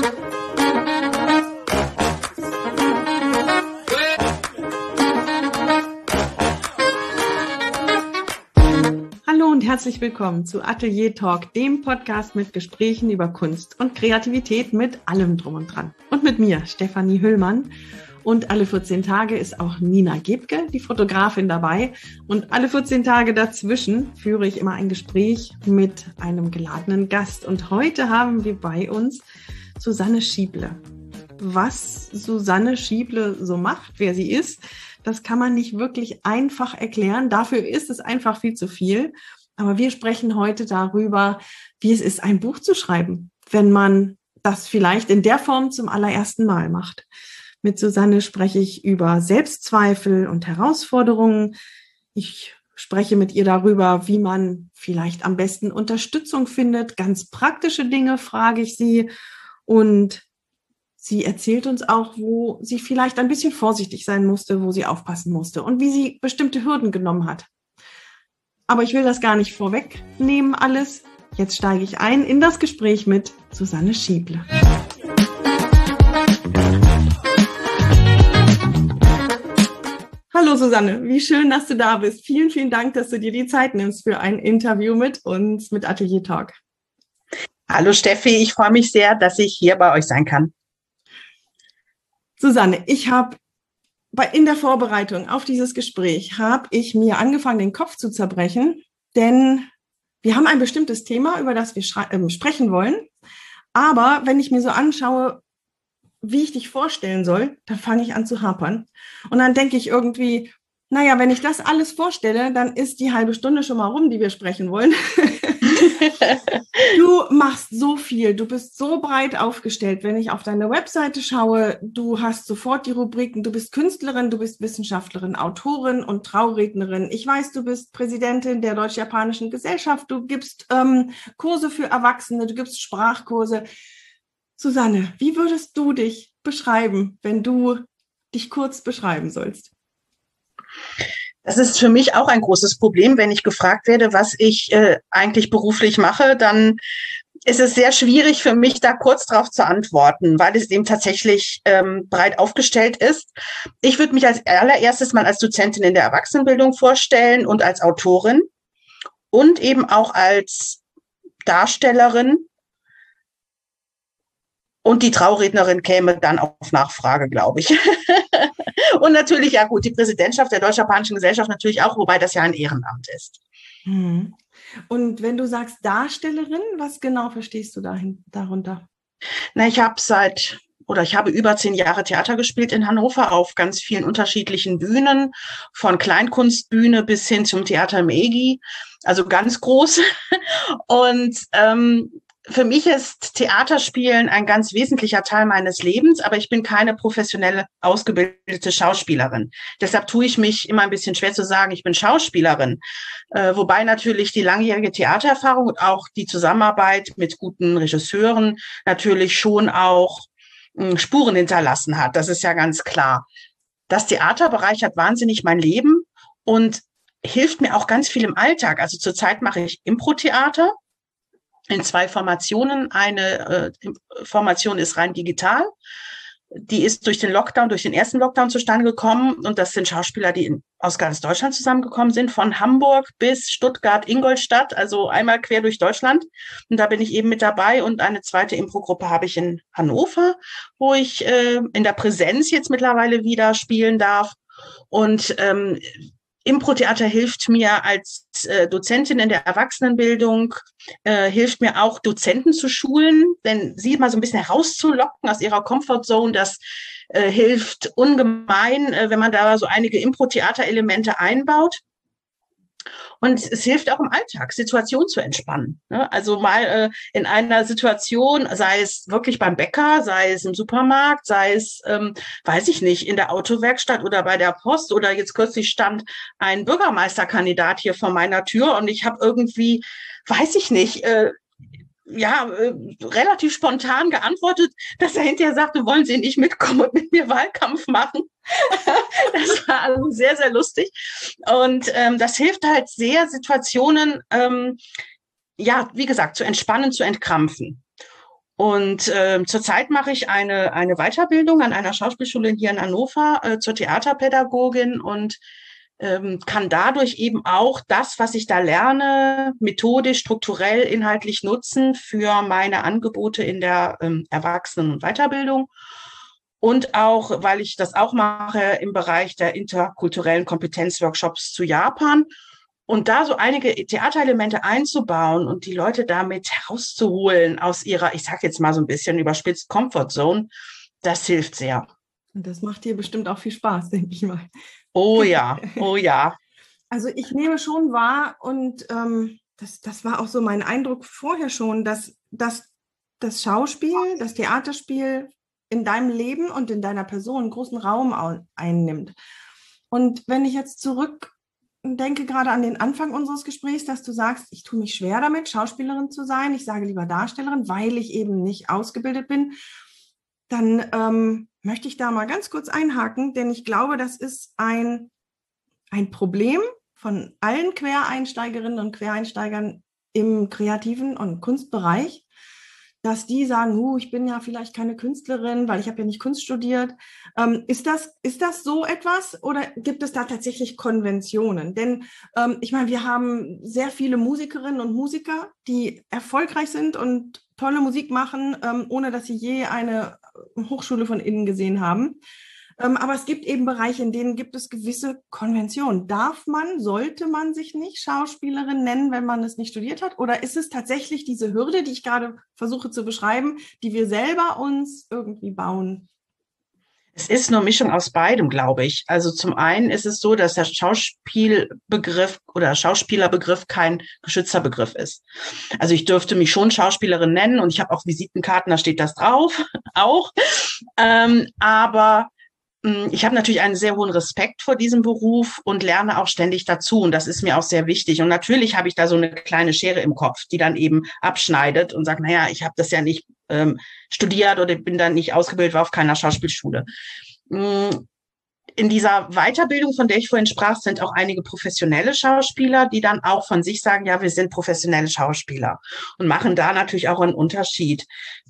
Hallo und herzlich willkommen zu Atelier Talk, dem Podcast mit Gesprächen über Kunst und Kreativität mit allem drum und dran. Und mit mir, Stefanie Hüllmann. Und alle 14 Tage ist auch Nina Gebke, die Fotografin, dabei. Und alle 14 Tage dazwischen führe ich immer ein Gespräch mit einem geladenen Gast. Und heute haben wir bei uns Susanne Schieble. Was Susanne Schieble so macht, wer sie ist, das kann man nicht wirklich einfach erklären. Dafür ist es einfach viel zu viel. Aber wir sprechen heute darüber, wie es ist, ein Buch zu schreiben, wenn man das vielleicht in der Form zum allerersten Mal macht. Mit Susanne spreche ich über Selbstzweifel und Herausforderungen. Ich spreche mit ihr darüber, wie man vielleicht am besten Unterstützung findet. Ganz praktische Dinge frage ich sie. Und sie erzählt uns auch, wo sie vielleicht ein bisschen vorsichtig sein musste, wo sie aufpassen musste und wie sie bestimmte Hürden genommen hat. Aber ich will das gar nicht vorwegnehmen alles. Jetzt steige ich ein in das Gespräch mit Susanne Schieble. Hallo Susanne, wie schön, dass du da bist. Vielen, vielen Dank, dass du dir die Zeit nimmst für ein Interview mit uns, mit Atelier Talk. Hallo Steffi, ich freue mich sehr, dass ich hier bei euch sein kann. Susanne, ich habe in der Vorbereitung auf dieses Gespräch habe ich mir angefangen, den Kopf zu zerbrechen, denn wir haben ein bestimmtes Thema, über das wir sprechen wollen. Aber wenn ich mir so anschaue, wie ich dich vorstellen soll, dann fange ich an zu hapern. Und dann denke ich irgendwie, naja, wenn ich das alles vorstelle, dann ist die halbe Stunde schon mal rum, die wir sprechen wollen. Du machst so viel, du bist so breit aufgestellt. Wenn ich auf deine Webseite schaue, du hast sofort die Rubriken, du bist Künstlerin, du bist Wissenschaftlerin, Autorin und Traurednerin. Ich weiß, du bist Präsidentin der Deutsch-Japanischen Gesellschaft, du gibst Kurse für Erwachsene, du gibst Sprachkurse. Susanne, wie würdest du dich beschreiben, wenn du dich kurz beschreiben sollst? Das ist für mich auch ein großes Problem, wenn ich gefragt werde, was ich eigentlich beruflich mache, dann ist es sehr schwierig für mich, da kurz drauf zu antworten, weil es eben tatsächlich breit aufgestellt ist. Ich würde mich als allererstes mal als Dozentin in der Erwachsenenbildung vorstellen und als Autorin und eben auch als Darstellerin. Und die Traurednerin käme dann auf Nachfrage, glaube ich. Und natürlich, ja gut, die Präsidentschaft der Deutsch-Japanischen Gesellschaft natürlich auch, wobei das ja ein Ehrenamt ist. Und wenn du sagst Darstellerin, was genau verstehst du darunter? Na, ich habe über 10 Jahre Theater gespielt in Hannover auf ganz vielen unterschiedlichen Bühnen, von Kleinkunstbühne bis hin zum Theater im EGI, also ganz groß. Und für mich ist Theaterspielen ein ganz wesentlicher Teil meines Lebens, aber ich bin keine professionelle, ausgebildete Schauspielerin. Deshalb tue ich mich immer ein bisschen schwer zu sagen, ich bin Schauspielerin. Wobei natürlich die langjährige Theatererfahrung und auch die Zusammenarbeit mit guten Regisseuren natürlich schon auch Spuren hinterlassen hat. Das ist ja ganz klar. Das Theater bereichert wahnsinnig mein Leben und hilft mir auch ganz viel im Alltag. Also zurzeit mache ich Impro-Theater in 2 Formationen. Eine Formation ist rein digital. Die ist durch den ersten Lockdown zustande gekommen. Und das sind Schauspieler, die aus ganz Deutschland zusammengekommen sind, von Hamburg bis Stuttgart, Ingolstadt, also einmal quer durch Deutschland. Und da bin ich eben mit dabei. Und eine zweite Impro-Gruppe habe ich in Hannover, wo ich in der Präsenz jetzt mittlerweile wieder spielen darf. Und Impro-Theater hilft mir als Dozentin in der Erwachsenenbildung, hilft mir auch, Dozenten zu schulen, denn sie mal so ein bisschen herauszulocken aus ihrer Comfortzone, das hilft ungemein, wenn man da so einige Impro-Theater-Elemente einbaut. Und es hilft auch im Alltag, Situationen zu entspannen. Ne? Also mal in einer Situation, sei es wirklich beim Bäcker, sei es im Supermarkt, sei es, weiß ich nicht, in der Autowerkstatt oder bei der Post oder jetzt kürzlich stand ein Bürgermeisterkandidat hier vor meiner Tür und ich habe irgendwie, weiß ich nicht, relativ spontan geantwortet, dass er hinterher sagte, wollen Sie nicht mitkommen und mit mir Wahlkampf machen? Das war also sehr, sehr lustig. Und das hilft halt sehr, Situationen, wie gesagt, zu entspannen, zu entkrampfen. Und zurzeit mache ich eine Weiterbildung an einer Schauspielschule hier in Hannover zur Theaterpädagogin und kann dadurch eben auch das, was ich da lerne, methodisch, strukturell, inhaltlich nutzen für meine Angebote in der Erwachsenen- und Weiterbildung. Und auch, weil ich das auch mache im Bereich der interkulturellen Kompetenzworkshops zu Japan. Und da so einige Theaterelemente einzubauen und die Leute damit herauszuholen aus ihrer, ich sage jetzt mal so ein bisschen überspitzt, Comfort Zone, das hilft sehr. Und das macht dir bestimmt auch viel Spaß, denke ich mal. Oh ja, oh ja. Also ich nehme schon wahr und das war auch so mein Eindruck vorher schon, dass das Schauspiel, das Theaterspiel in deinem Leben und in deiner Person einen großen Raum einnimmt. Und wenn ich jetzt zurückdenke, gerade an den Anfang unseres Gesprächs, dass du sagst, ich tue mich schwer damit, Schauspielerin zu sein, ich sage lieber Darstellerin, weil ich eben nicht ausgebildet bin, dann möchte ich da mal ganz kurz einhaken, denn ich glaube, das ist ein Problem von allen Quereinsteigerinnen und Quereinsteigern im kreativen und Kunstbereich, dass die sagen, ich bin ja vielleicht keine Künstlerin, weil ich habe ja nicht Kunst studiert. Ist das so etwas oder gibt es da tatsächlich Konventionen? Denn ich meine, wir haben sehr viele Musikerinnen und Musiker, die erfolgreich sind und tolle Musik machen, ohne dass sie je eine Hochschule von innen gesehen haben. Aber es gibt eben Bereiche, in denen gibt es gewisse Konventionen. Sollte man sich nicht Schauspielerin nennen, wenn man es nicht studiert hat? Oder ist es tatsächlich diese Hürde, die ich gerade versuche zu beschreiben, die wir selber uns irgendwie bauen? Es ist eine Mischung aus beidem, glaube ich. Also zum einen ist es so, dass der Schauspielbegriff oder Schauspielerbegriff kein geschützter Begriff ist. Also ich dürfte mich schon Schauspielerin nennen und ich habe auch Visitenkarten, da steht das drauf, auch. Aber ich habe natürlich einen sehr hohen Respekt vor diesem Beruf und lerne auch ständig dazu. Und das ist mir auch sehr wichtig. Und natürlich habe ich da so eine kleine Schere im Kopf, die dann eben abschneidet und sagt, naja, ich habe das ja nicht studiert oder bin dann nicht ausgebildet, war auf keiner Schauspielschule. In dieser Weiterbildung, von der ich vorhin sprach, sind auch einige professionelle Schauspieler, die dann auch von sich sagen, ja, wir sind professionelle Schauspieler und machen da natürlich auch einen Unterschied.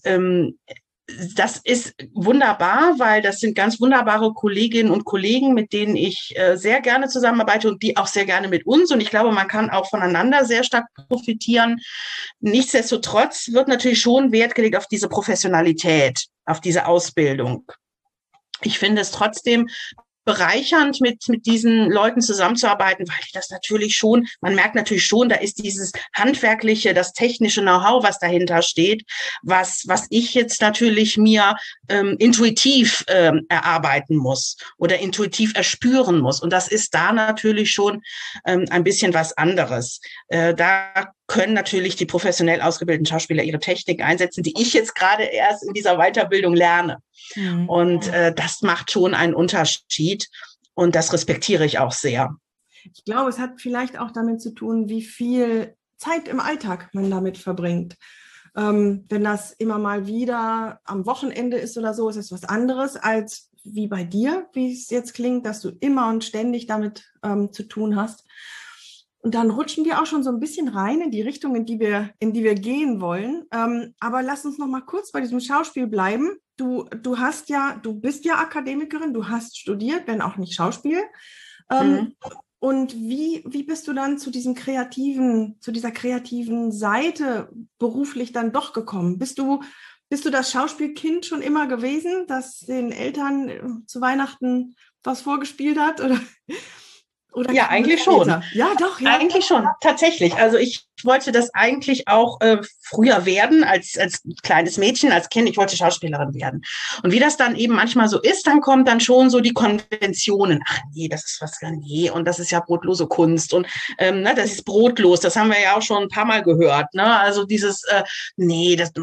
Das ist wunderbar, weil das sind ganz wunderbare Kolleginnen und Kollegen, mit denen ich sehr gerne zusammenarbeite und die auch sehr gerne mit uns. Und ich glaube, man kann auch voneinander sehr stark profitieren. Nichtsdestotrotz wird natürlich schon Wert gelegt auf diese Professionalität, auf diese Ausbildung. Ich finde es trotzdem bereichernd, mit diesen Leuten zusammenzuarbeiten, weil ich das natürlich schon, man merkt natürlich schon, da ist dieses handwerkliche, das technische Know-how, was dahinter steht, was ich jetzt natürlich mir intuitiv erarbeiten muss oder intuitiv erspüren muss. Und das ist da natürlich schon ein bisschen was anderes. Da können natürlich die professionell ausgebildeten Schauspieler ihre Technik einsetzen, die ich jetzt gerade erst in dieser Weiterbildung lerne. Mhm. Und das macht schon einen Unterschied und das respektiere ich auch sehr. Ich glaube, es hat vielleicht auch damit zu tun, wie viel Zeit im Alltag man damit verbringt. Wenn das immer mal wieder am Wochenende ist oder so, ist es was anderes als wie bei dir, wie es jetzt klingt, dass du immer und ständig damit zu tun hast. Und dann rutschen wir auch schon so ein bisschen rein in die Richtung, in die wir gehen wollen. Aber lass uns noch mal kurz bei diesem Schauspiel bleiben. Du bist ja Akademikerin, du hast studiert, wenn auch nicht Schauspiel. Und wie bist du dann zu dieser kreativen Seite beruflich dann doch gekommen? Bist du das Schauspielkind schon immer gewesen, das den Eltern zu Weihnachten was vorgespielt hat? Oder ja, eigentlich schon. Ja, doch. Ja. Eigentlich schon, tatsächlich. Also ich wollte das eigentlich auch früher werden, als kleines Mädchen, als Kind. Ich wollte Schauspielerin werden. Und wie das dann eben manchmal so ist, dann kommt dann schon so die Konventionen. Ach nee, das ist was, nee, und das ist ja brotlose Kunst. Und das ist brotlos, das haben wir ja auch schon ein paar Mal gehört. Ne? Also dieses, nee, das...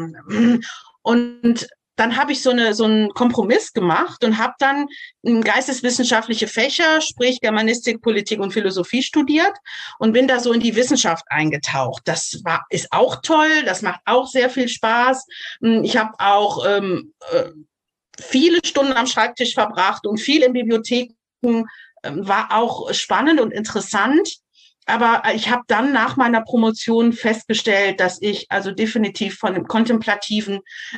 Und dann habe ich so einen Kompromiss gemacht und habe dann geisteswissenschaftliche Fächer, sprich Germanistik, Politik und Philosophie studiert und bin da so in die Wissenschaft eingetaucht. Das ist auch toll, das macht auch sehr viel Spaß. Ich habe auch viele Stunden am Schreibtisch verbracht und viel in Bibliotheken, war auch spannend und interessant. Aber ich habe dann nach meiner Promotion festgestellt, dass ich also definitiv von dem Kontemplativen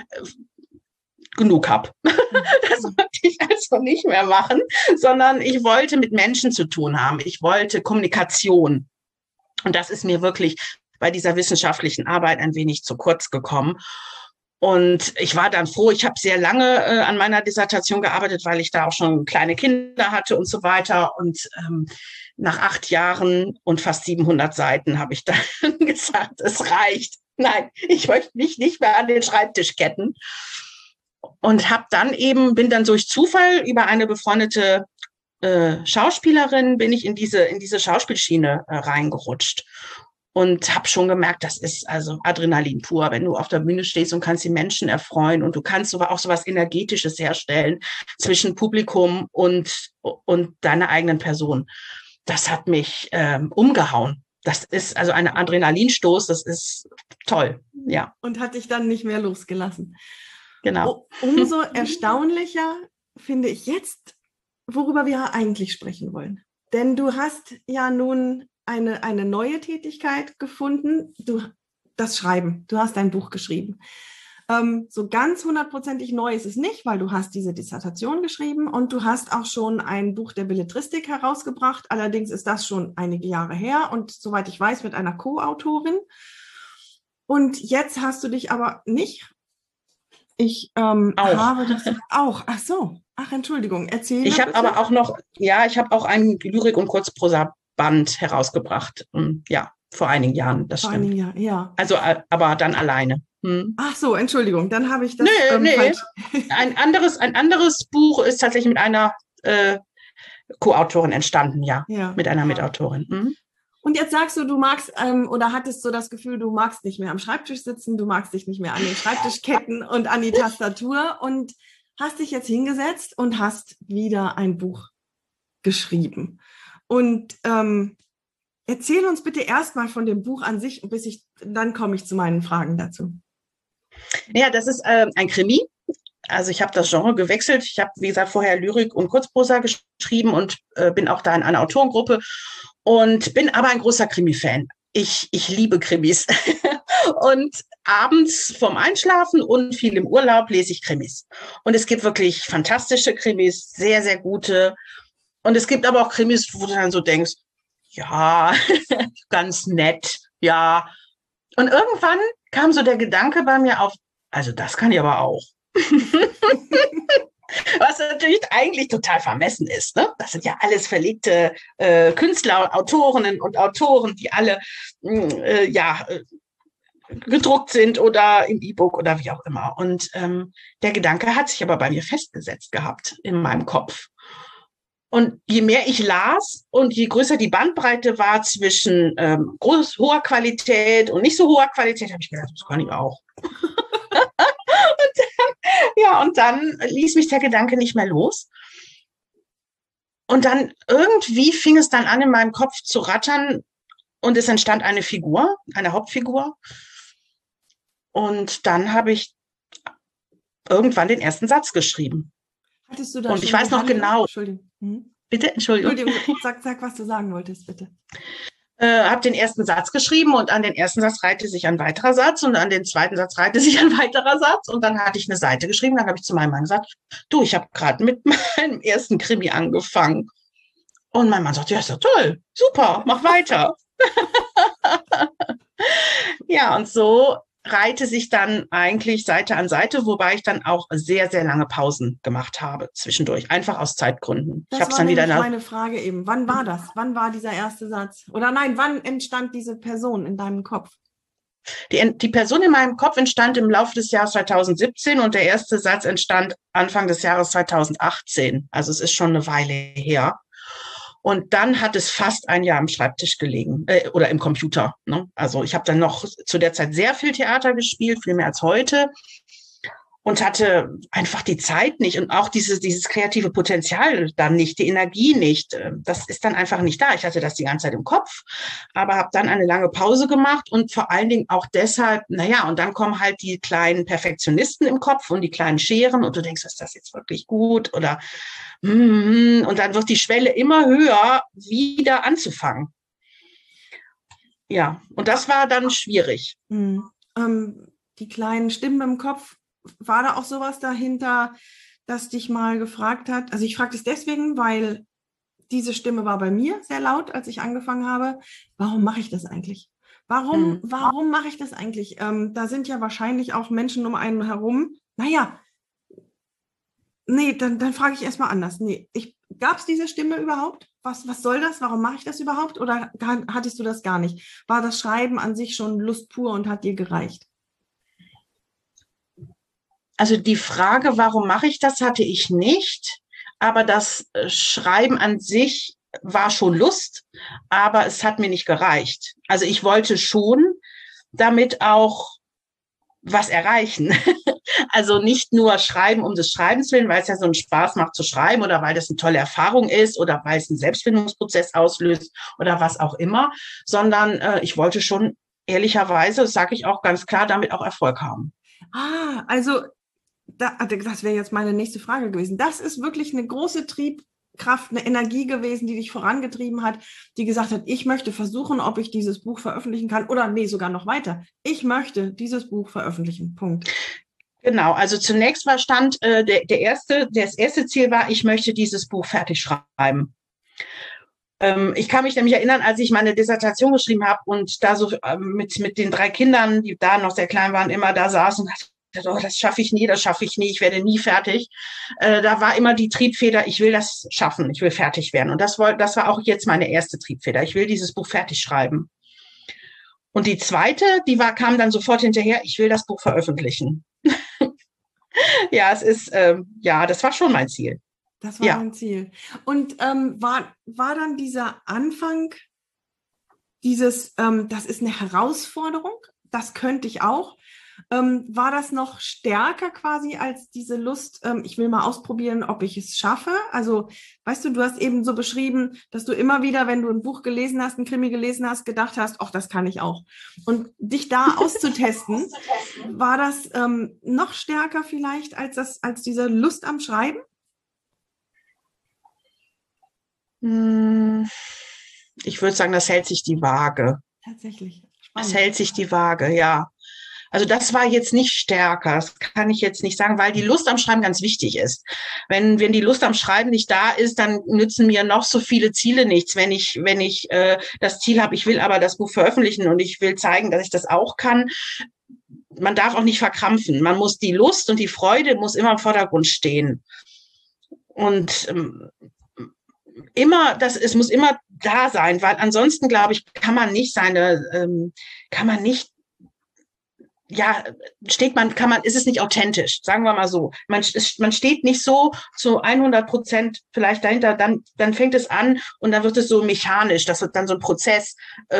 genug habe. Das wollte ich also nicht mehr machen, sondern ich wollte mit Menschen zu tun haben. Ich wollte Kommunikation. Und das ist mir wirklich bei dieser wissenschaftlichen Arbeit ein wenig zu kurz gekommen. Und ich war dann froh, ich habe sehr lange an meiner Dissertation gearbeitet, weil ich da auch schon kleine Kinder hatte und so weiter. Und nach 8 Jahren und fast 700 Seiten habe ich dann gesagt, es reicht. Nein, ich möchte mich nicht mehr an den Schreibtisch ketten. Und bin dann durch Zufall über eine befreundete Schauspielerin, bin ich in diese Schauspielschiene reingerutscht. Und habe schon gemerkt, das ist also Adrenalin pur, wenn du auf der Bühne stehst und kannst die Menschen erfreuen und du kannst auch so was Energetisches herstellen zwischen Publikum und deiner eigenen Person. Das hat mich umgehauen. Das ist also ein Adrenalinstoß, das ist toll, ja. Und hat dich dann nicht mehr losgelassen. Genau. Umso erstaunlicher finde ich jetzt, worüber wir eigentlich sprechen wollen. Denn du hast ja nun eine neue Tätigkeit gefunden, das Schreiben. Du hast ein Buch geschrieben. So ganz 100%ig neu ist es nicht, weil du hast diese Dissertation geschrieben und du hast auch schon ein Buch der Belletristik herausgebracht. Allerdings ist das schon einige Jahre her und soweit ich weiß, mit einer Co-Autorin. Und jetzt hast du dich aber nicht... Ich habe das auch. Ach so. Ach, Entschuldigung. Erzähl. Ich habe aber auch noch, ich habe auch einen Lyrik- und Kurzprosa-Band herausgebracht. Ja, vor einigen Jahren, das stimmt. Vor einigen Jahren, ja. Also, aber dann alleine. Ach so, Entschuldigung, dann habe ich das falsch. Ein anderes Buch ist tatsächlich mit einer Co-Autorin entstanden, mit einer Mitautorin. Und jetzt sagst du magst oder hattest so das Gefühl, du magst nicht mehr am Schreibtisch sitzen, du magst dich nicht mehr an den Schreibtisch ketten und an die Tastatur und hast dich jetzt hingesetzt und hast wieder ein Buch geschrieben. Und erzähl uns bitte erstmal von dem Buch an sich, dann komme ich zu meinen Fragen dazu. Ja, das ist ein Krimi. Also ich habe das Genre gewechselt. Ich habe, wie gesagt, vorher Lyrik und Kurzprosa geschrieben und bin auch da in einer Autorengruppe und bin aber ein großer Krimi-Fan. Ich liebe Krimis. Und abends vorm Einschlafen und viel im Urlaub lese ich Krimis. Und es gibt wirklich fantastische Krimis, sehr, sehr gute. Und es gibt aber auch Krimis, wo du dann so denkst, ja, ganz nett, ja. Und irgendwann kam so der Gedanke bei mir auf, also das kann ich aber auch. Was natürlich eigentlich total vermessen ist. Ne? Das sind ja alles verlegte Künstler, Autorinnen und Autoren, die alle gedruckt sind oder im E-Book oder wie auch immer. Und der Gedanke hat sich aber bei mir festgesetzt gehabt in meinem Kopf. Und je mehr ich las und je größer die Bandbreite war zwischen hoher Qualität und nicht so hoher Qualität, habe ich gedacht, das kann ich auch. Und dann ließ mich der Gedanke nicht mehr los. Und dann irgendwie fing es dann an, in meinem Kopf zu rattern und es entstand eine Figur, eine Hauptfigur. Und dann habe ich irgendwann den ersten Satz geschrieben. Hattest du da und ich weiß noch genau. Entschuldigung. Bitte, Entschuldigung. Sag, was du sagen wolltest, bitte. Habe den ersten Satz geschrieben und an den ersten Satz reihte sich ein weiterer Satz und an den zweiten Satz reihte sich ein weiterer Satz und dann hatte ich eine Seite geschrieben. Dann habe ich zu meinem Mann gesagt, du, ich habe gerade mit meinem ersten Krimi angefangen. Und mein Mann sagt, ja, ist doch toll, super, mach weiter. Ja, und so reihte sich dann eigentlich Seite an Seite, wobei ich dann auch sehr, sehr lange Pausen gemacht habe zwischendurch, einfach aus Zeitgründen. Das war nämlich meine Frage eben. Wann war das? Wann war dieser erste Satz? Oder nein, wann entstand diese Person in deinem Kopf? Die Person in meinem Kopf entstand im Laufe des Jahres 2017 und der erste Satz entstand Anfang des Jahres 2018. Also es ist schon eine Weile her. Und dann hat es fast ein Jahr am Schreibtisch gelegen oder im Computer. Ne? Also ich habe dann noch zu der Zeit sehr viel Theater gespielt, viel mehr als heute. Und hatte einfach die Zeit nicht und auch dieses kreative Potenzial dann nicht, die Energie nicht. Das ist dann einfach nicht da. Ich hatte das die ganze Zeit im Kopf, aber habe dann eine lange Pause gemacht und vor allen Dingen auch deshalb, und dann kommen halt die kleinen Perfektionisten im Kopf und die kleinen Scheren und du denkst, ist das jetzt wirklich gut oder und dann wird die Schwelle immer höher, wieder anzufangen. Ja, und das war dann schwierig. Die kleinen Stimmen im Kopf, war da auch sowas dahinter, das dich mal gefragt hat? Also ich frage das deswegen, weil diese Stimme war bei mir sehr laut, als ich angefangen habe. Warum mache ich das eigentlich? Warum mache ich das eigentlich? Da sind ja wahrscheinlich auch Menschen um einen herum. Naja, nee, dann frage ich erstmal anders. Nee, gab es diese Stimme überhaupt? Was soll das? Warum mache ich das überhaupt? Oder hattest du das gar nicht? War das Schreiben an sich schon Lust pur und hat dir gereicht? Also die Frage, warum mache ich das, hatte ich nicht. Aber das Schreiben an sich war schon Lust, aber es hat mir nicht gereicht. Also ich wollte schon damit auch was erreichen. Also nicht nur schreiben um des Schreibens willen, weil es ja so einen Spaß macht zu schreiben oder weil das eine tolle Erfahrung ist oder weil es einen Selbstfindungsprozess auslöst oder was auch immer, sondern ich wollte schon ehrlicherweise, das sage ich auch ganz klar, damit auch Erfolg haben. Also das wäre jetzt meine nächste Frage gewesen. Das ist wirklich eine große Triebkraft, eine Energie gewesen, die dich vorangetrieben hat, die gesagt hat, ich möchte versuchen, ob ich dieses Buch veröffentlichen kann oder nee, sogar noch weiter. Ich möchte dieses Buch veröffentlichen. Punkt. Genau, also zunächst war Stand, das erste Ziel war, ich möchte dieses Buch fertig schreiben. Ich kann mich nämlich erinnern, als ich meine Dissertation geschrieben habe und da so mit den 3 Kindern, die da noch sehr klein waren, immer da saßen und dachte, oh, das schaffe ich nie, ich werde nie fertig. Da war immer die Triebfeder, ich will das schaffen, ich will fertig werden. Und das war auch jetzt meine erste Triebfeder. Ich will dieses Buch fertig schreiben. Und die zweite, kam dann sofort hinterher, ich will das Buch veröffentlichen. Ja, das war schon mein Ziel. Das war mein Ziel. Und war dann dieser Anfang das ist eine Herausforderung, das könnte ich auch. War das noch stärker quasi als diese Lust, ich will mal ausprobieren, ob ich es schaffe? Also, weißt du, du hast eben so beschrieben, dass du immer wieder, wenn du ein Buch gelesen hast, ein Krimi gelesen hast, gedacht hast, ach, das kann ich auch. Und dich da auszutesten, war das noch stärker vielleicht als diese Lust am Schreiben? Ich würde sagen, das hält sich die Waage. Tatsächlich. Spannend. Das hält sich die Waage, ja. Also das war jetzt nicht stärker, das kann ich jetzt nicht sagen, weil die Lust am Schreiben ganz wichtig ist. Wenn die Lust am Schreiben nicht da ist, dann nützen mir noch so viele Ziele nichts. Wenn ich das Ziel habe, ich will aber das Buch veröffentlichen und ich will zeigen, dass ich das auch kann, man darf auch nicht verkrampfen. Man muss die Lust und die Freude muss immer im Vordergrund stehen. Und es muss immer da sein, weil ansonsten, glaube ich, ist es nicht authentisch, sagen wir mal so. Man steht nicht so zu 100% vielleicht dahinter, dann fängt es an und dann wird es so mechanisch, das wird dann so ein Prozess,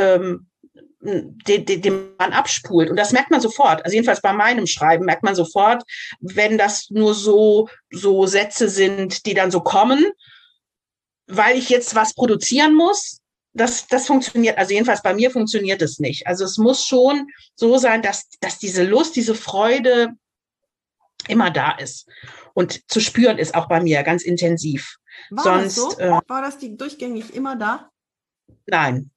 den man abspult. Und das merkt man sofort. Also jedenfalls bei meinem Schreiben merkt man sofort, wenn das nur so Sätze sind, die dann so kommen, weil ich jetzt was produzieren muss. Das funktioniert, also jedenfalls bei mir funktioniert es nicht. Also es muss schon so sein, dass diese Lust, diese Freude immer da ist. Und zu spüren ist auch bei mir ganz intensiv. Das so? War das durchgängig immer da? Nein,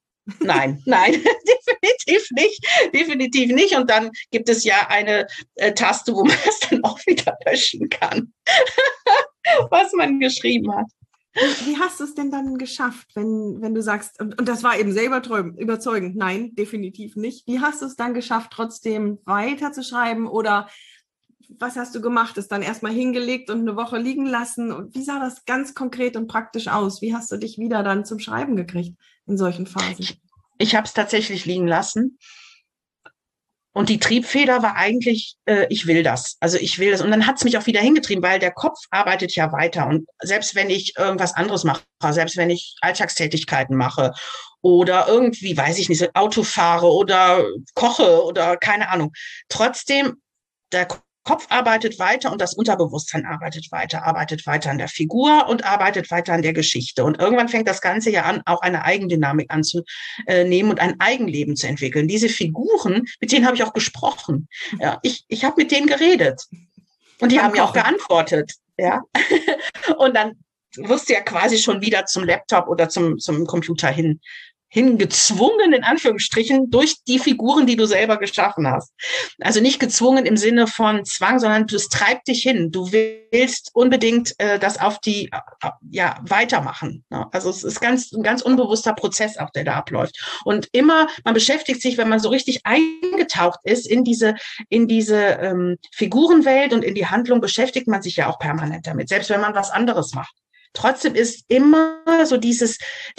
definitiv nicht. Und dann gibt es ja eine Taste, wo man es dann auch wieder löschen kann, was man geschrieben hat. Wie hast du es denn dann geschafft, wenn du sagst, und das war eben sehr überzeugend, nein, definitiv nicht. Wie hast du es dann geschafft, trotzdem weiterzuschreiben oder was hast du gemacht? Es dann erstmal hingelegt und eine Woche liegen lassen? Und wie sah das ganz konkret und praktisch aus? Wie hast du dich wieder dann zum Schreiben gekriegt in solchen Phasen? Ich habe es tatsächlich liegen lassen. Und die Triebfeder war eigentlich, ich will das. Also ich will das. Und dann hat es mich auch wieder hingetrieben, weil der Kopf arbeitet ja weiter. Und selbst wenn ich irgendwas anderes mache, selbst wenn ich Alltagstätigkeiten mache oder irgendwie, weiß ich nicht, Auto fahre oder koche oder keine Ahnung, trotzdem, der Kopf arbeitet weiter und das Unterbewusstsein arbeitet weiter an der Figur und arbeitet weiter an der Geschichte. Und irgendwann fängt das Ganze ja an, auch eine Eigendynamik anzunehmen und ein Eigenleben zu entwickeln. Diese Figuren, mit denen habe ich auch gesprochen. Ja, ich habe mit denen geredet und die haben mir auch geantwortet. Ja, und dann wirst du ja quasi schon wieder zum Laptop oder zum Computer hin hingezwungen, in Anführungsstrichen, durch die Figuren, die du selber geschaffen hast. Also nicht gezwungen im Sinne von Zwang, sondern es treibt dich hin. Du willst unbedingt das auf die, weitermachen. Ne? Also es ist ein ganz unbewusster Prozess auch, der da abläuft. Und immer, man beschäftigt sich, wenn man so richtig eingetaucht ist in diese Figurenwelt und in die Handlung, beschäftigt man sich ja auch permanent damit, selbst wenn man was anderes macht. Trotzdem ist immer so dieses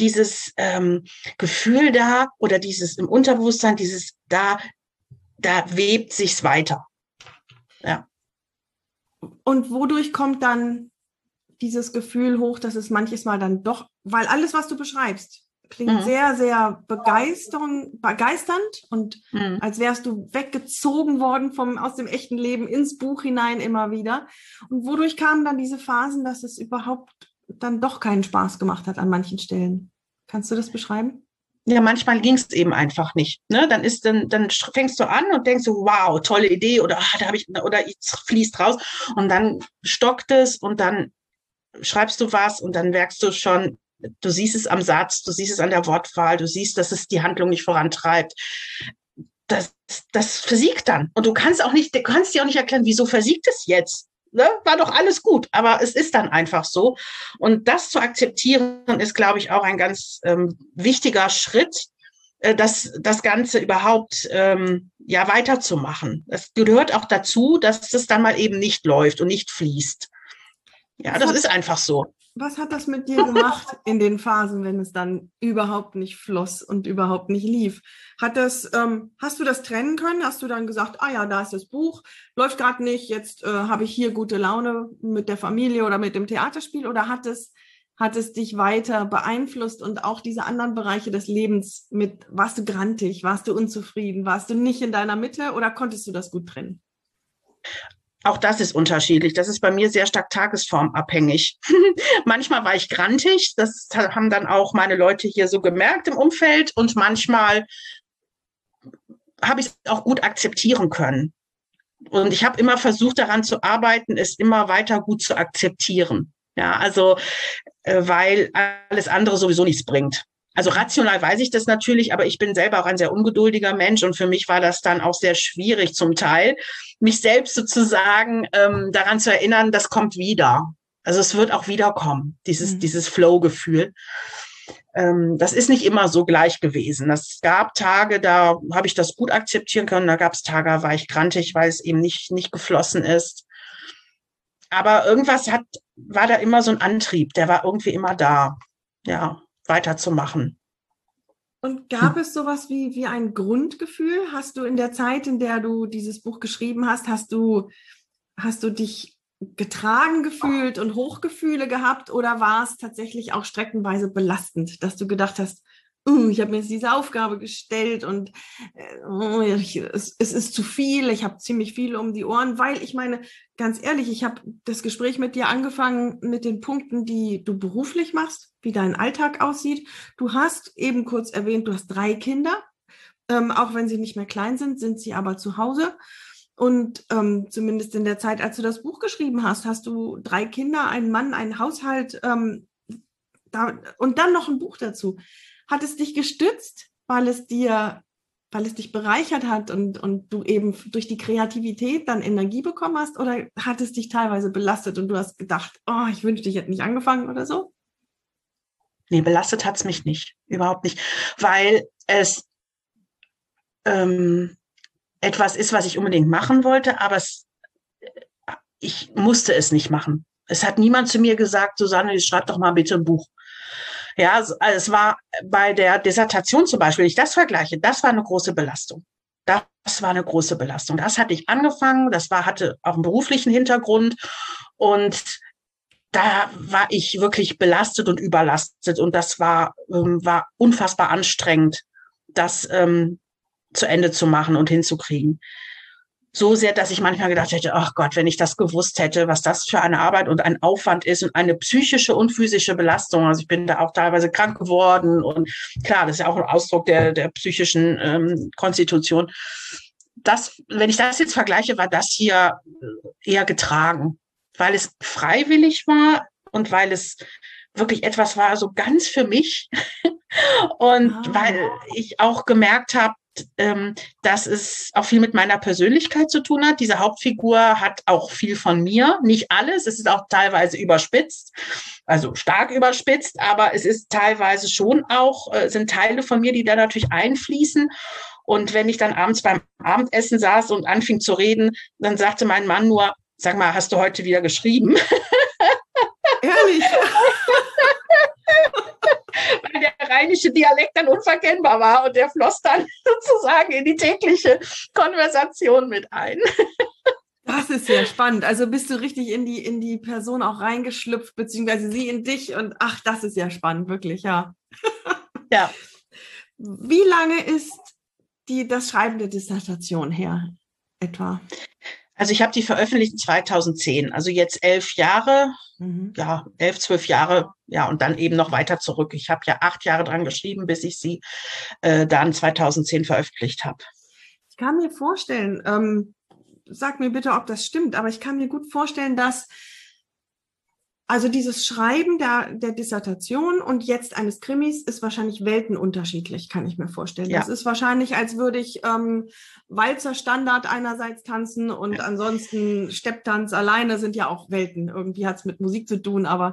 Gefühl da oder dieses im Unterbewusstsein, da webt sich's weiter. Ja. Und wodurch kommt dann dieses Gefühl hoch, dass es manches Mal dann doch, weil alles, was du beschreibst, klingt sehr, sehr begeisternd und als wärst du weggezogen worden aus dem echten Leben ins Buch hinein immer wieder. Und wodurch kamen dann diese Phasen, dass es überhaupt dann doch keinen Spaß gemacht hat an manchen Stellen? Kannst du das beschreiben? Ja, manchmal ging es eben einfach nicht. Ne? Dann fängst du an und denkst so, wow, tolle Idee oder es fließt raus und dann stockt es und dann schreibst du was und dann merkst du schon, du siehst es am Satz, du siehst es an der Wortwahl, du siehst, dass es die Handlung nicht vorantreibt. Das versiegt dann und du kannst dir auch nicht erklären, wieso versiegt es jetzt? Ne? War doch alles gut, aber es ist dann einfach so. Und das zu akzeptieren, ist, glaube ich, auch ein ganz wichtiger Schritt, das Ganze überhaupt weiterzumachen. Es gehört auch dazu, dass es dann mal eben nicht läuft und nicht fließt. Ja, das ist einfach so. Was hat das mit dir gemacht in den Phasen, wenn es dann überhaupt nicht floss und überhaupt nicht lief? Hast du das trennen können? Hast du dann gesagt, da ist das Buch, läuft gerade nicht, jetzt habe ich hier gute Laune mit der Familie oder mit dem Theaterspiel? Oder hat es dich weiter beeinflusst und auch diese anderen Bereiche des Lebens warst du grantig, warst du unzufrieden, warst du nicht in deiner Mitte oder konntest du das gut trennen? Auch das ist unterschiedlich. Das ist bei mir sehr stark tagesformabhängig. Manchmal war ich grantig. Das haben dann auch meine Leute hier so gemerkt im Umfeld. Und manchmal habe ich es auch gut akzeptieren können. Und ich habe immer versucht, daran zu arbeiten, es immer weiter gut zu akzeptieren. Ja, also, weil alles andere sowieso nichts bringt. Also rational weiß ich das natürlich, aber ich bin selber auch ein sehr ungeduldiger Mensch und für mich war das dann auch sehr schwierig zum Teil, mich selbst sozusagen daran zu erinnern, das kommt wieder. Also es wird auch wiederkommen, dieses Flow-Gefühl. Das ist nicht immer so gleich gewesen. Es gab Tage, da habe ich das gut akzeptieren können, da gab es Tage, da war ich grantig, weil es eben nicht geflossen ist. Aber irgendwas war da immer so ein Antrieb, der war irgendwie immer da, ja, weiterzumachen. Und gab es sowas wie ein Grundgefühl? Hast du in der Zeit, in der du dieses Buch geschrieben hast, hast du dich getragen gefühlt und Hochgefühle gehabt oder war es tatsächlich auch streckenweise belastend, dass du gedacht hast, ich habe mir jetzt diese Aufgabe gestellt und es ist zu viel, ich habe ziemlich viel um die Ohren, weil ich meine, ganz ehrlich, ich habe das Gespräch mit dir angefangen mit den Punkten, die du beruflich machst, wie dein Alltag aussieht. Du hast eben kurz erwähnt, du hast 3 Kinder, auch wenn sie nicht mehr klein sind sie aber zu Hause. Und zumindest in der Zeit, als du das Buch geschrieben hast, hast du 3 Kinder, einen Mann, einen Haushalt und dann noch ein Buch dazu. Hat es dich gestützt, weil es dich bereichert hat und du eben durch die Kreativität dann Energie bekommen hast? Oder hat es dich teilweise belastet und du hast gedacht, ich wünschte, ich hätte nicht angefangen oder so? Nee, belastet hat es mich nicht. Überhaupt nicht. Weil es etwas ist, was ich unbedingt machen wollte, aber ich musste es nicht machen. Es hat niemand zu mir gesagt, Susanne, schreib doch mal bitte ein Buch. Ja, also es war bei der Dissertation zum Beispiel, wenn ich das vergleiche, das war eine große Belastung. Das war eine große Belastung. Das hatte ich angefangen, hatte auch einen beruflichen Hintergrund und da war ich wirklich belastet und überlastet und das war unfassbar anstrengend, das zu Ende zu machen und hinzukriegen. So sehr, dass ich manchmal gedacht hätte, ach Gott, wenn ich das gewusst hätte, was das für eine Arbeit und ein Aufwand ist und eine psychische und physische Belastung. Also ich bin da auch teilweise krank geworden und klar, das ist ja auch ein Ausdruck der psychischen Konstitution. Wenn ich das jetzt vergleiche, war das hier eher getragen, weil es freiwillig war und weil es wirklich etwas war, so ganz für mich. Und weil ich auch gemerkt habe, dass es auch viel mit meiner Persönlichkeit zu tun hat. Diese Hauptfigur hat auch viel von mir. Nicht alles, es ist auch teilweise überspitzt, also stark überspitzt, aber es ist teilweise schon auch, sind Teile von mir, die da natürlich einfließen. Und wenn ich dann abends beim Abendessen saß und anfing zu reden, dann sagte mein Mann nur, sag mal, hast du heute wieder geschrieben? Ehrlich? Weil der rheinische Dialekt dann unverkennbar war und der floss dann sozusagen in die tägliche Konversation mit ein. Das ist ja spannend. Also bist du richtig in die Person auch reingeschlüpft, beziehungsweise sie in dich und ach, das ist ja spannend, wirklich, ja. Ja. Wie lange ist das Schreiben der Dissertation her, etwa? Also ich habe die veröffentlicht 2010, also jetzt 11 Jahre, ja, 11, 12 Jahre, ja, und dann eben noch weiter zurück. Ich habe ja 8 Jahre dran geschrieben, bis ich sie dann 2010 veröffentlicht habe. Ich kann mir vorstellen, sag mir bitte, ob das stimmt, aber ich kann mir gut vorstellen, dass also dieses Schreiben der Dissertation und jetzt eines Krimis ist wahrscheinlich weltenunterschiedlich, kann ich mir vorstellen. Ja. Das ist wahrscheinlich, als würde ich Walzer Standard einerseits tanzen und ansonsten Stepptanz alleine sind ja auch Welten. Irgendwie hat es mit Musik zu tun, aber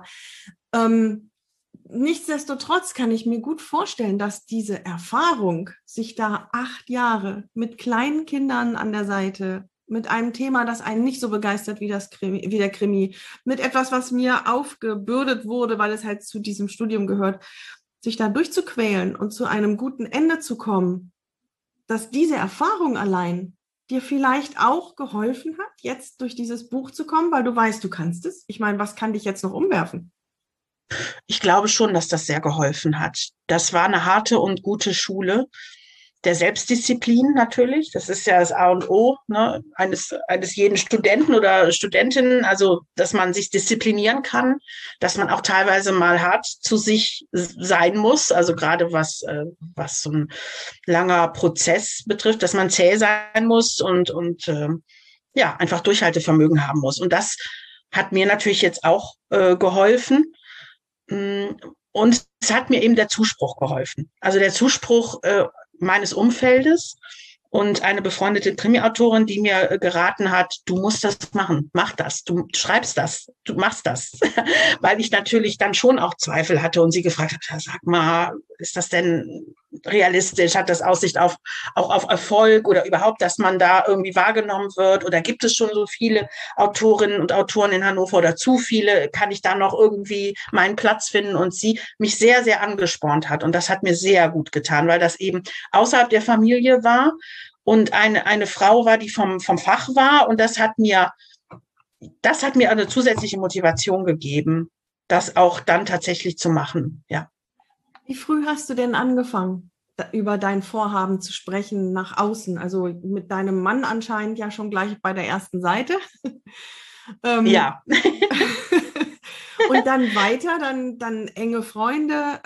nichtsdestotrotz kann ich mir gut vorstellen, dass diese Erfahrung, sich da 8 Jahre mit kleinen Kindern an der Seite, mit einem Thema, das einen nicht so begeistert wie der Krimi, mit etwas, was mir aufgebürdet wurde, weil es halt zu diesem Studium gehört, sich da durchzuquälen und zu einem guten Ende zu kommen, dass diese Erfahrung allein dir vielleicht auch geholfen hat, jetzt durch dieses Buch zu kommen, weil du weißt, du kannst es. Ich meine, was kann dich jetzt noch umwerfen? Ich glaube schon, dass das sehr geholfen hat. Das war eine harte und gute Schule. Der Selbstdisziplin natürlich, das ist ja das A und O, ne, eines jeden Studenten oder Studentin, also dass man sich disziplinieren kann, dass man auch teilweise mal hart zu sich sein muss, also gerade was so ein langer Prozess betrifft, dass man zäh sein muss und ja, einfach Durchhaltevermögen haben muss. Und das hat mir natürlich jetzt auch geholfen. Und es hat mir eben der Zuspruch geholfen. Also der Zuspruch meines Umfeldes und eine befreundete Krimi-Autorin, die mir geraten hat, du musst das machen, mach das, du schreibst das, du machst das. Weil ich natürlich dann schon auch Zweifel hatte und sie gefragt hat, sag mal, ist das denn realistisch? Hat das Aussicht auch auf Erfolg oder überhaupt, dass man da irgendwie wahrgenommen wird? Oder gibt es schon so viele Autorinnen und Autoren in Hannover oder zu viele? Kann ich da noch irgendwie meinen Platz finden? Und sie mich sehr, sehr angespornt hat. Und das hat mir sehr gut getan, weil das eben außerhalb der Familie war und eine Frau war, die vom Fach war. Und das hat mir eine zusätzliche Motivation gegeben, das auch dann tatsächlich zu machen, ja. Wie früh hast du denn angefangen, über dein Vorhaben zu sprechen nach außen? Also mit deinem Mann anscheinend ja schon gleich bei der ersten Seite. Ja. Und dann weiter, dann enge Freunde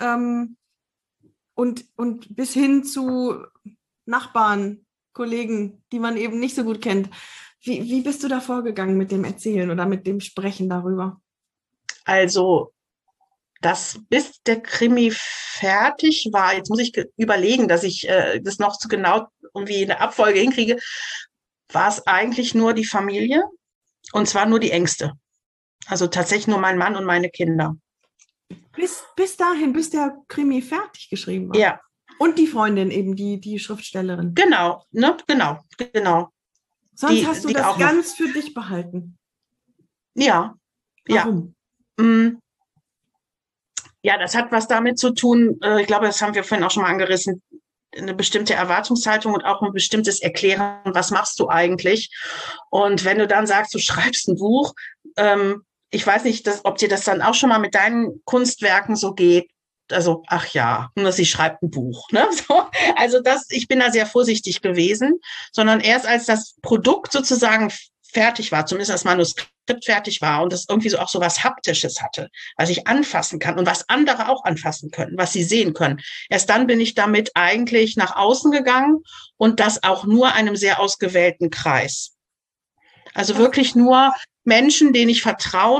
und bis hin zu Nachbarn, Kollegen, die man eben nicht so gut kennt. Wie bist du da vorgegangen mit dem Erzählen oder mit dem Sprechen darüber? Also bis der Krimi fertig war, jetzt muss ich überlegen, dass ich das noch so genau irgendwie in der Abfolge hinkriege, war es eigentlich nur die Familie und zwar nur die Ängste. Also tatsächlich nur mein Mann und meine Kinder. Bis dahin, bis der Krimi fertig geschrieben war? Ja. Und die Freundin eben, die Schriftstellerin? Genau, ne? Genau. Sonst hast du das ganz für dich behalten? Ja. Warum? Ja. Ja, das hat was damit zu tun, ich glaube, das haben wir vorhin auch schon mal angerissen, eine bestimmte Erwartungshaltung und auch ein bestimmtes Erklären, was machst du eigentlich? Und wenn du dann sagst, du schreibst ein Buch, ich weiß nicht, ob dir das dann auch schon mal mit deinen Kunstwerken so geht, also, ach ja, nur sie schreibt ein Buch, ne? So, also ich bin da sehr vorsichtig gewesen, sondern erst als das Produkt sozusagen fertig war, zumindest das Manuskript fertig war und das irgendwie so auch so was Haptisches hatte, was ich anfassen kann und was andere auch anfassen können, was sie sehen können. Erst dann bin ich damit eigentlich nach außen gegangen und das auch nur einem sehr ausgewählten Kreis. Also wirklich nur Menschen, denen ich Vertrauen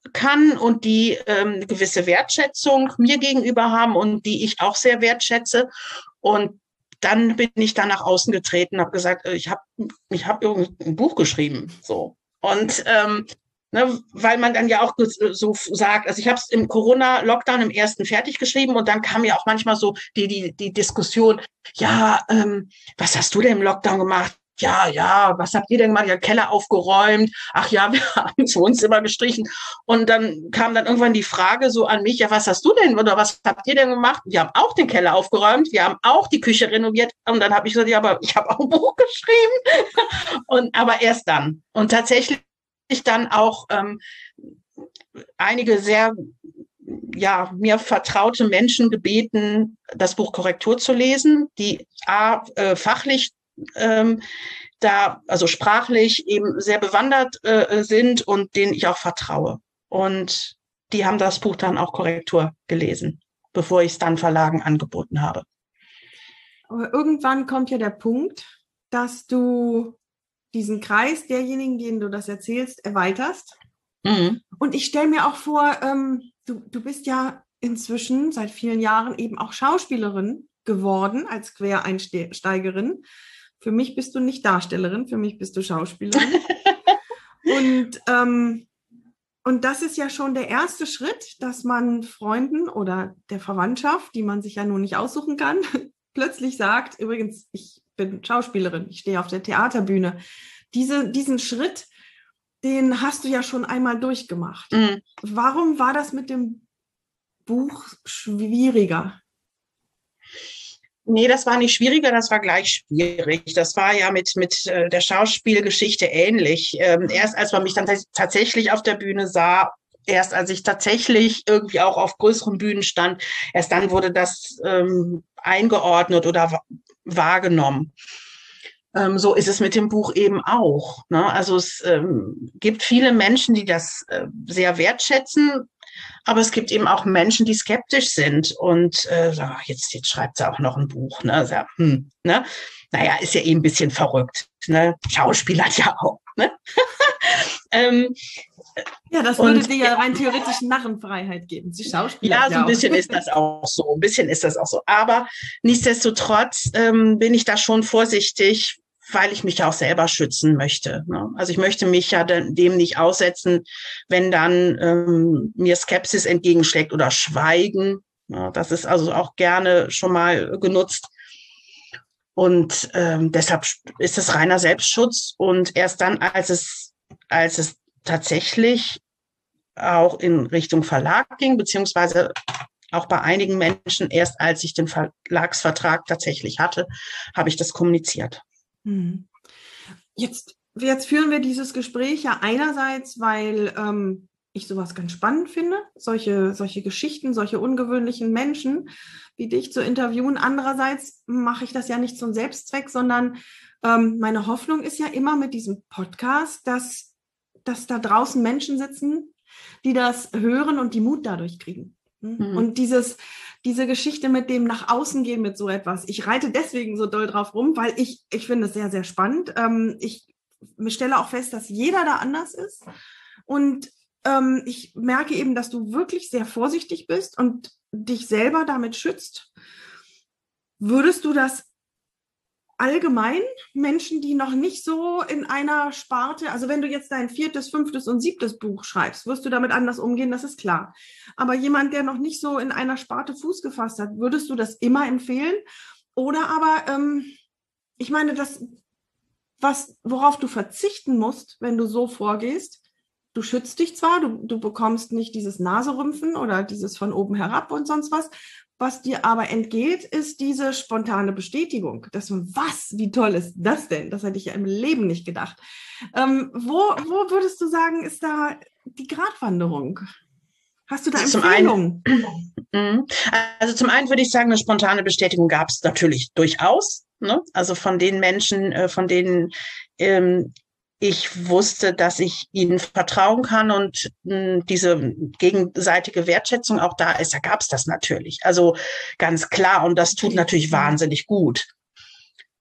kann und die eine gewisse Wertschätzung mir gegenüber haben und die ich auch sehr wertschätze. Und dann bin ich da nach außen getreten, habe gesagt, ich hab irgendein Buch geschrieben, so. Und ne, weil man dann ja auch so sagt, also ich habe es im Corona-Lockdown im ersten fertig geschrieben und dann kam ja auch manchmal so die Diskussion, ja, was hast du denn im Lockdown gemacht? Ja, was habt ihr denn gemacht? Ja, Keller aufgeräumt. Ach ja, wir haben das Wohnzimmer gestrichen. Und dann kam dann irgendwann die Frage so an mich, ja, was hast du denn oder was habt ihr denn gemacht? Wir haben auch den Keller aufgeräumt, wir haben auch die Küche renoviert. Und dann habe ich gesagt, ja, aber ich habe auch ein Buch geschrieben. Aber erst dann. Und tatsächlich dann auch einige sehr mir vertraute Menschen gebeten, das Buch Korrektur zu lesen, die fachlich also sprachlich eben sehr bewandert sind und denen ich auch vertraue. Und die haben das Buch dann auch Korrektur gelesen, bevor ich es dann Verlagen angeboten habe. Aber irgendwann kommt ja der Punkt, dass du diesen Kreis derjenigen, denen du das erzählst, erweiterst. Mhm. Und ich stelle mir auch vor, du bist ja inzwischen seit vielen Jahren eben auch Schauspielerin geworden als Quereinsteigerin. Für mich bist du nicht Darstellerin, für mich bist du Schauspielerin. Und das ist ja schon der erste Schritt, dass man Freunden oder der Verwandtschaft, die man sich ja nun nicht aussuchen kann, plötzlich sagt, übrigens, ich bin Schauspielerin, ich stehe auf der Theaterbühne. Diesen Schritt, den hast du ja schon einmal durchgemacht. Mhm. Warum war das mit dem Buch schwieriger? Nee, das war nicht schwieriger, das war gleich schwierig. Das war ja mit der Schauspielgeschichte ähnlich. Erst als man mich dann tatsächlich auf der Bühne sah, erst als ich tatsächlich irgendwie auch auf größeren Bühnen stand, erst dann wurde das eingeordnet oder wahrgenommen. So ist es mit dem Buch eben auch. Ne? Also es gibt viele Menschen, die das sehr wertschätzen, aber es gibt eben auch Menschen, die skeptisch sind und sagen, jetzt schreibt sie auch noch ein Buch. Ne? So, ne? Naja, ist ja eh ein bisschen verrückt. Ne? Schauspieler ja auch. Ne? Ja, das würde dir ja rein theoretisch Narrenfreiheit geben. Sie Schauspieler ja, so ein bisschen ist das auch so. Aber nichtsdestotrotz bin ich da schon vorsichtig, weil ich mich ja auch selber schützen möchte. Ne? Also ich möchte mich ja dem nicht aussetzen, wenn dann mir Skepsis entgegenschlägt oder Schweigen. Ja, das ist also auch gerne schon mal genutzt. Und deshalb ist es reiner Selbstschutz. Und erst dann, als es tatsächlich auch in Richtung Verlag ging, beziehungsweise auch bei einigen Menschen, erst als ich den Verlagsvertrag tatsächlich hatte, habe ich das kommuniziert. Jetzt führen wir dieses Gespräch ja einerseits, weil ich sowas ganz spannend finde, solche Geschichten, solche ungewöhnlichen Menschen wie dich zu interviewen. Andererseits mache ich das ja nicht zum Selbstzweck, sondern meine Hoffnung ist ja immer mit diesem Podcast, dass da draußen Menschen sitzen, die das hören und die Mut dadurch kriegen. Mhm. Und diese Geschichte mit dem nach außen gehen mit so etwas. Ich reite deswegen so doll drauf rum, weil ich finde es sehr, sehr spannend. Ich stelle auch fest, dass jeder da anders ist. Und ich merke eben, dass du wirklich sehr vorsichtig bist und dich selber damit schützt. Würdest du das allgemein Menschen, die noch nicht so in einer Sparte, also wenn du jetzt dein 4., 5. und 7. Buch schreibst, wirst du damit anders umgehen, das ist klar. Aber jemand, der noch nicht so in einer Sparte Fuß gefasst hat, würdest du das immer empfehlen? Oder aber, ich meine, worauf du verzichten musst, wenn du so vorgehst, du schützt dich zwar, du bekommst nicht dieses Naserümpfen oder dieses von oben herab und sonst was. Was dir aber entgeht, ist diese spontane Bestätigung. Wie toll ist das denn? Das hätte ich ja im Leben nicht gedacht. Wo würdest du sagen, ist da die Gratwanderung? Hast du da Empfehlungen? Also zum einen würde ich sagen, eine spontane Bestätigung gab es natürlich durchaus. Ne? Also von den Menschen, von denen ich wusste, dass ich ihnen vertrauen kann und diese gegenseitige Wertschätzung auch da ist, da gab es das natürlich. Also ganz klar und das tut natürlich wahnsinnig gut.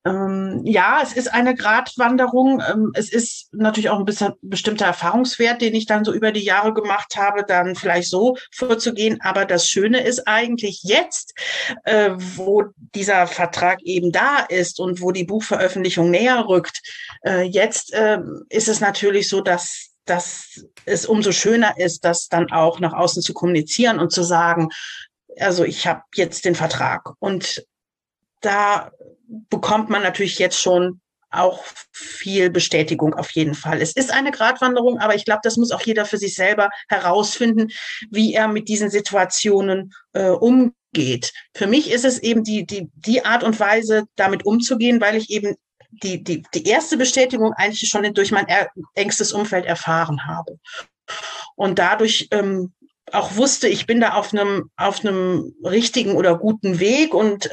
Ja, es ist eine Gratwanderung. Es ist natürlich auch ein bisschen bestimmter Erfahrungswert, den ich dann so über die Jahre gemacht habe, dann vielleicht so vorzugehen. Aber das Schöne ist eigentlich jetzt, wo dieser Vertrag eben da ist und wo die Buchveröffentlichung näher rückt, jetzt ist es natürlich so, dass es umso schöner ist, das dann auch nach außen zu kommunizieren und zu sagen, also ich habe jetzt den Vertrag. Und da bekommt man natürlich jetzt schon auch viel Bestätigung auf jeden Fall. Es ist eine Gratwanderung, aber ich glaube, das muss auch jeder für sich selber herausfinden, wie er mit diesen Situationen umgeht. Für mich ist es eben die Art und Weise, damit umzugehen, weil ich eben die erste Bestätigung eigentlich schon durch mein engstes Umfeld erfahren habe. Und dadurch auch wusste, ich bin da auf einem richtigen oder guten Weg und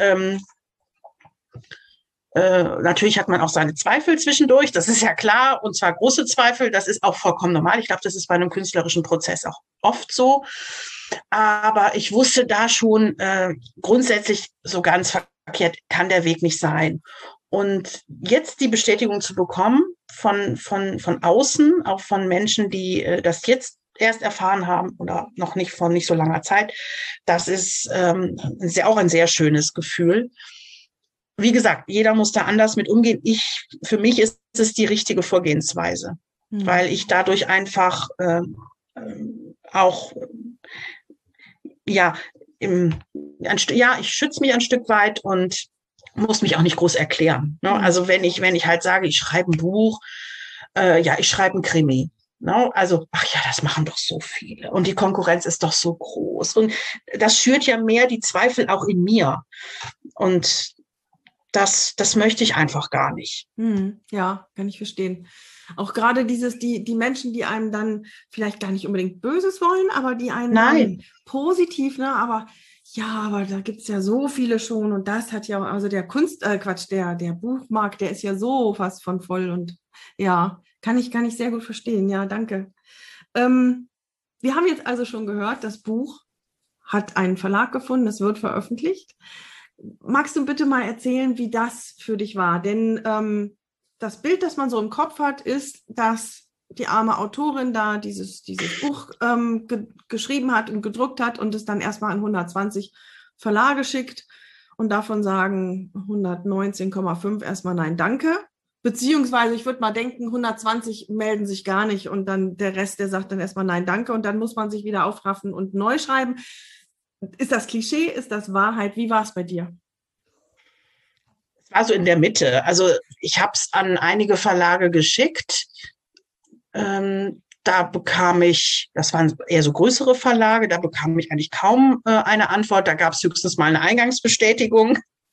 natürlich hat man auch seine Zweifel zwischendurch, das ist ja klar, und zwar große Zweifel, das ist auch vollkommen normal. Ich glaube, das ist bei einem künstlerischen Prozess auch oft so. Aber ich wusste da schon grundsätzlich so ganz verkehrt kann der Weg nicht sein. Und jetzt die Bestätigung zu bekommen von außen, auch von Menschen, die das jetzt erst erfahren haben oder noch nicht von nicht so langer Zeit, das ist auch ein sehr schönes Gefühl. Wie gesagt, jeder muss da anders mit umgehen. Für mich ist es die richtige Vorgehensweise, weil ich dadurch einfach auch, ich schütze mich ein Stück weit und muss mich auch nicht groß erklären. Ne? Also wenn ich halt sage, ich schreibe ein Buch, ich schreibe ein Krimi. No, also, ach ja, das machen doch so viele. Und die Konkurrenz ist doch so groß. Und das schürt ja mehr die Zweifel auch in mir. Und das möchte ich einfach gar nicht. Ja, kann ich verstehen. Auch gerade die Menschen, die einem dann vielleicht gar nicht unbedingt Böses wollen, aber die einen dann positiv, ne, aber da gibt es ja so viele schon und das hat ja, also der der Buchmarkt, der ist ja so fast von voll und ja, kann ich sehr gut verstehen. Ja, danke. Wir haben jetzt also schon gehört, das Buch hat einen Verlag gefunden, es wird veröffentlicht. Magst du bitte mal erzählen, wie das für dich war? Denn das Bild, das man so im Kopf hat, ist, dass die arme Autorin da dieses Buch geschrieben hat und gedruckt hat und es dann erstmal an 120 Verlage schickt und davon sagen 119,5 erstmal nein, danke. Beziehungsweise ich würde mal denken, 120 melden sich gar nicht und dann der Rest, der sagt dann erstmal nein, danke und dann muss man sich wieder aufraffen und neu schreiben. Ist das Klischee? Ist das Wahrheit? Wie war es bei dir? Es war so in der Mitte. Also ich habe es an einige Verlage geschickt. Da bekam ich, das waren eher so größere Verlage, da bekam ich eigentlich kaum eine Antwort. Da gab es höchstens mal eine Eingangsbestätigung.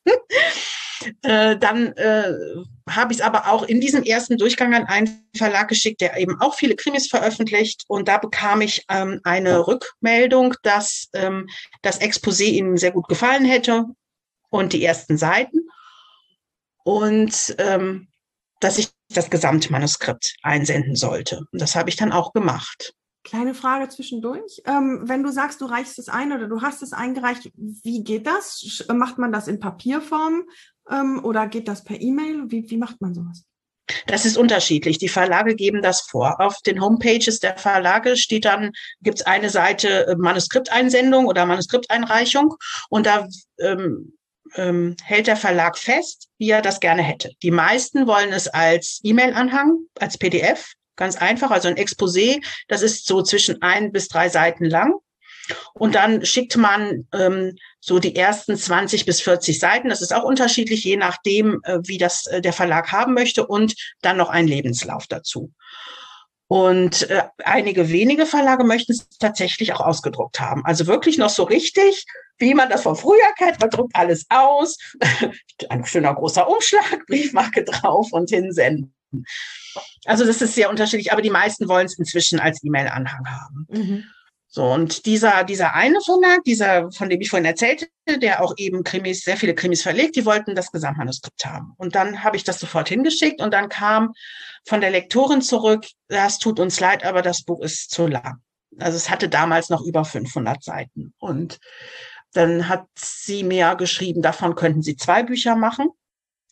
Dann habe ich es aber auch in diesem ersten Durchgang an einen Verlag geschickt, der eben auch viele Krimis veröffentlicht. Und da bekam ich eine Rückmeldung, dass das Exposé ihnen sehr gut gefallen hätte und die ersten Seiten. Und dass ich das Gesamtmanuskript einsenden sollte. Und das habe ich dann auch gemacht. Kleine Frage zwischendurch. Wenn du sagst, du reichst es ein oder du hast es eingereicht, wie geht das? Macht man das in Papierform oder geht das per E-Mail? Wie macht man sowas? Das ist unterschiedlich. Die Verlage geben das vor. Auf den Homepages der Verlage gibt es eine Seite Manuskripteinsendung oder Manuskripteinreichung und da hält der Verlag fest, wie er das gerne hätte. Die meisten wollen es als E-Mail-Anhang, als PDF, ganz einfach, also ein Exposé, das ist so zwischen 1 bis 3 Seiten lang. Und dann schickt man so die ersten 20 bis 40 Seiten, das ist auch unterschiedlich, je nachdem, wie das der Verlag haben möchte, und dann noch einen Lebenslauf dazu. Und einige wenige Verlage möchten es tatsächlich auch ausgedruckt haben. Also wirklich noch so richtig, wie man das von früher kennt. Man druckt alles aus, ein schöner großer Umschlag, Briefmarke drauf und hinsenden. Also das ist sehr unterschiedlich, aber die meisten wollen es inzwischen als E-Mail-Anhang haben. Mhm. So, und dieser eine Verlag, von dem ich vorhin erzählte, der auch eben sehr viele Krimis verlegt, die wollten das Gesamtmanuskript haben. Und dann habe ich das sofort hingeschickt und dann kam von der Lektorin zurück, das tut uns leid, aber das Buch ist zu lang. Also es hatte damals noch über 500 Seiten. Und dann hat sie mir geschrieben, davon könnten sie 2 Bücher machen.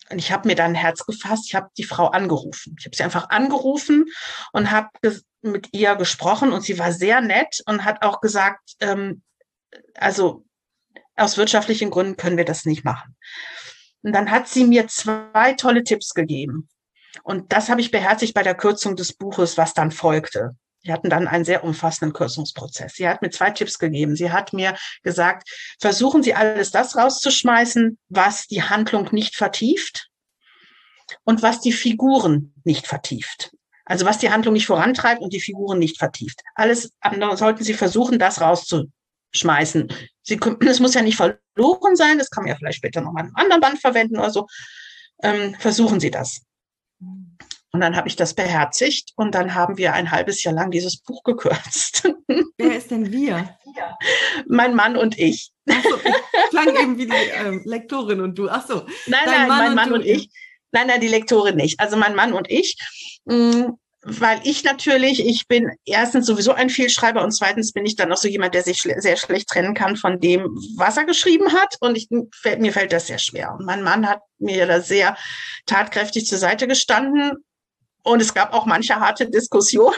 Und ich habe mir dann ein Herz gefasst, ich habe die Frau angerufen. Ich habe sie einfach angerufen und habe mit ihr gesprochen und sie war sehr nett und hat auch gesagt, also aus wirtschaftlichen Gründen können wir das nicht machen. Und dann hat sie mir 2 tolle Tipps gegeben. Und das habe ich beherzigt bei der Kürzung des Buches, was dann folgte. Wir hatten dann einen sehr umfassenden Kürzungsprozess. Sie hat mir 2 Tipps gegeben. Sie hat mir gesagt, versuchen Sie alles das rauszuschmeißen, was die Handlung nicht vertieft und was die Figuren nicht vertieft. Also was die Handlung nicht vorantreibt und die Figuren nicht vertieft. Alles andere sollten Sie versuchen, das rauszuschmeißen. Es muss ja nicht verloren sein, das kann man ja vielleicht später nochmal in einem anderen Band verwenden oder so. Versuchen Sie das. Und dann habe ich das beherzigt und dann haben wir ein halbes Jahr lang dieses Buch gekürzt. Wer ist denn wir? Mein Mann und ich. Achso, ich klang eben wie die Lektorin und du. Achso. Nein, mein Mann und ich. Nein, die Lektorin nicht. Also mein Mann und ich. Weil ich bin erstens sowieso ein Vielschreiber und zweitens bin ich dann auch so jemand, der sich sehr schlecht trennen kann von dem, was er geschrieben hat. Und mir fällt das sehr schwer. Und mein Mann hat mir da sehr tatkräftig zur Seite gestanden. Und es gab auch manche harte Diskussionen.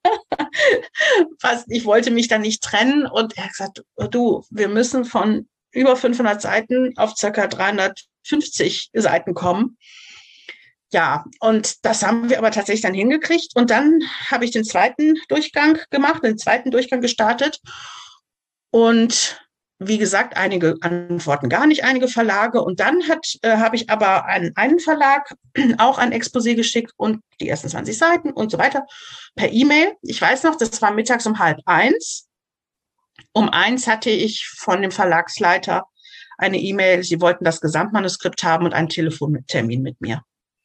Ich wollte mich dann nicht trennen. Und er hat gesagt, du, wir müssen von über 500 Seiten auf circa 350 Seiten kommen. Ja, und das haben wir aber tatsächlich dann hingekriegt. Und dann habe ich den zweiten Durchgang gestartet. Und wie gesagt, einige antworten gar nicht, einige Verlage. Und dann habe ich aber einen Verlag auch ein Exposé geschickt und die ersten 20 Seiten und so weiter per E-Mail. Ich weiß noch, das war mittags um 12:30. Um 1 hatte ich von dem Verlagsleiter eine E-Mail. Sie wollten das Gesamtmanuskript haben und einen Telefontermin mit mir.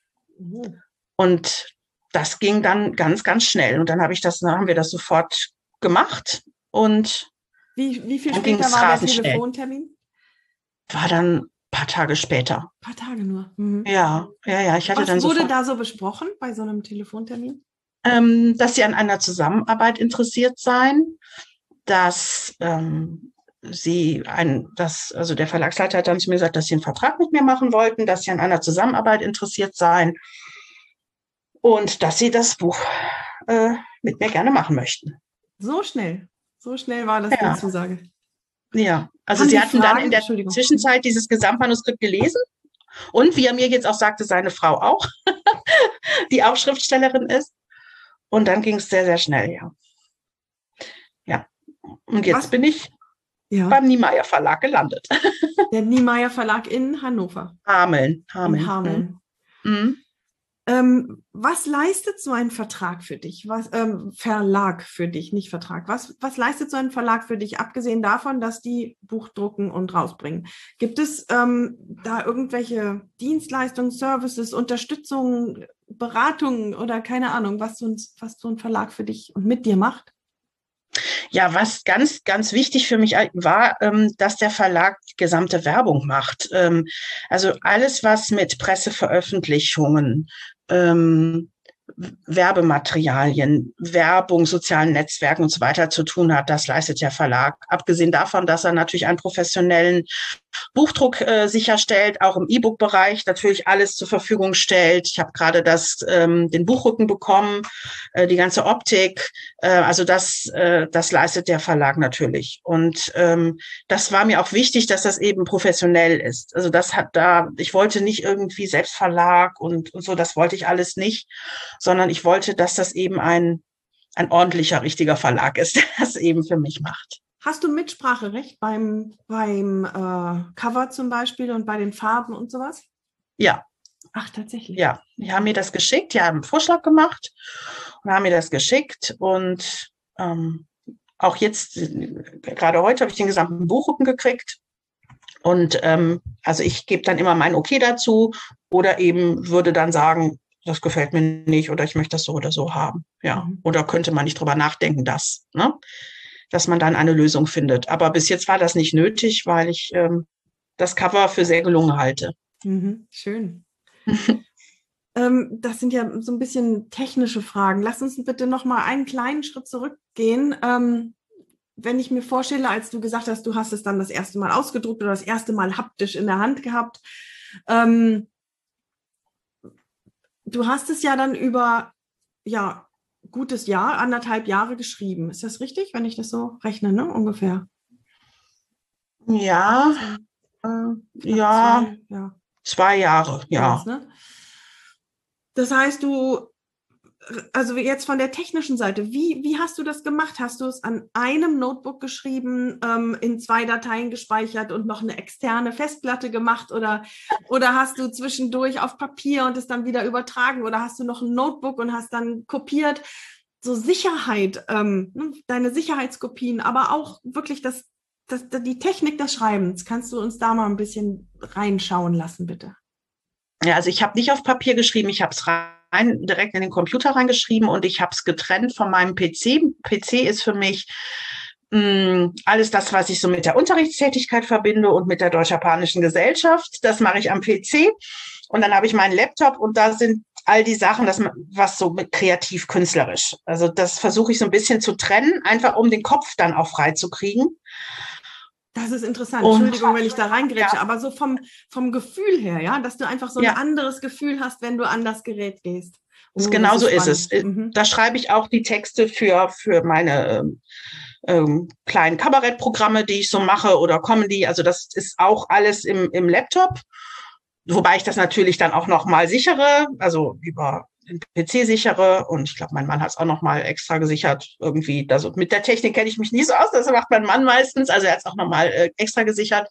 Und das ging dann ganz, ganz schnell. Und dann haben wir das sofort gemacht. Und wie viel später war der Telefontermin? War dann ein paar Tage später. Ein paar Tage nur. Mhm. Ja. Was wurde da so besprochen bei so einem Telefontermin? Dass Sie an einer Zusammenarbeit interessiert seien, dass also der Verlagsleiter hat dann zu mir gesagt, dass Sie einen Vertrag mit mir machen wollten, dass Sie an einer Zusammenarbeit interessiert seien und dass Sie das Buch mit mir gerne machen möchten. So schnell war das die Zusage. Ja, also Sie hatten dann in der Zwischenzeit dieses Gesamtmanuskript gelesen und wie er mir jetzt auch sagte, seine Frau auch, die auch Schriftstellerin ist. Und dann ging es sehr, sehr schnell, ja. Ja, und jetzt bin ich beim Niemeyer Verlag gelandet. Der Niemeyer Verlag in Hannover. Hameln. In Hameln. Mhm. Was leistet so ein Vertrag für dich? Verlag für dich, nicht Vertrag. Was leistet so ein Verlag für dich, abgesehen davon, dass die Buch drucken und rausbringen? Gibt es da irgendwelche Dienstleistungen, Services, Unterstützung, Beratungen oder keine Ahnung, was so ein Verlag für dich und mit dir macht? Ja, was ganz, ganz wichtig für mich war, dass der Verlag die gesamte Werbung macht. Also alles, was mit Presseveröffentlichungen, Werbematerialien, Werbung, sozialen Netzwerken und so weiter zu tun hat, das leistet der Verlag. Abgesehen davon, dass er natürlich einen professionellen Buchdruck sicherstellt, auch im E-Book-Bereich natürlich alles zur Verfügung stellt. Ich habe gerade den Buchrücken bekommen, die ganze Optik. Also das leistet der Verlag natürlich. Und das war mir auch wichtig, dass das eben professionell ist. Also ich wollte nicht irgendwie Selbstverlag und so, das wollte ich alles nicht, sondern ich wollte, dass das eben ein ordentlicher, richtiger Verlag ist, der das eben für mich macht. Hast du Mitspracherecht beim Cover zum Beispiel und bei den Farben und sowas? Ja. Ach, tatsächlich? Ja, die haben mir das geschickt, die haben einen Vorschlag gemacht und haben mir das geschickt und auch jetzt, gerade heute, habe ich den gesamten Buchrücken gekriegt und also ich gebe dann immer mein Okay dazu oder eben würde dann sagen, das gefällt mir nicht oder ich möchte das so oder so haben. Ja, oder könnte man nicht drüber nachdenken, dass man dann eine Lösung findet. Aber bis jetzt war das nicht nötig, weil ich das Cover für sehr gelungen halte. Schön. Das sind ja so ein bisschen technische Fragen. Lass uns bitte noch mal einen kleinen Schritt zurückgehen. Wenn ich mir vorstelle, als du gesagt hast, du hast es dann das erste Mal ausgedruckt oder das erste Mal haptisch in der Hand gehabt, du hast es ja dann über, ja, gutes Jahr, 1,5 Jahre geschrieben. Ist das richtig, wenn ich das so rechne, ne? Ungefähr. Ja, 18, ja, 2 Jahre, sowas, ja. ne? Das heißt, also jetzt von der technischen Seite, wie hast du das gemacht? Hast du es an einem Notebook geschrieben, in 2 Dateien gespeichert und noch eine externe Festplatte gemacht oder hast du zwischendurch auf Papier und es dann wieder übertragen oder hast du noch ein Notebook und hast dann kopiert? So Sicherheit, deine Sicherheitskopien, aber auch wirklich die Technik des Schreibens. Kannst du uns da mal ein bisschen reinschauen lassen, bitte? Ja, also ich habe nicht auf Papier geschrieben, ich habe es direkt in den Computer reingeschrieben und ich habe es getrennt von meinem PC. PC ist für mich alles das, was ich so mit der Unterrichtstätigkeit verbinde und mit der Deutsch-Japanischen Gesellschaft. Das mache ich am PC. Und dann habe ich meinen Laptop und da sind all die Sachen, was so mit kreativ-künstlerisch. Also das versuche ich so ein bisschen zu trennen, einfach um den Kopf dann auch frei zu kriegen. Das ist interessant. Und, Entschuldigung, wenn ich da reingrätsche, ja, aber so vom Gefühl her, ja, dass du einfach so ein ja, anderes Gefühl hast, wenn du an das Gerät gehst. Oh, das genau ist so ist es. spannend. Mhm. Da schreibe ich auch die Texte für meine kleinen Kabarettprogramme, die ich so mache oder Comedy. Also das ist auch alles im Laptop. Wobei ich das natürlich dann auch nochmal sichere, also über den PC sichere. Und ich glaube, mein Mann hat es auch nochmal extra gesichert. Irgendwie, also mit der Technik kenne ich mich nie so aus. Das macht mein Mann meistens. Also er hat es auch nochmal extra gesichert.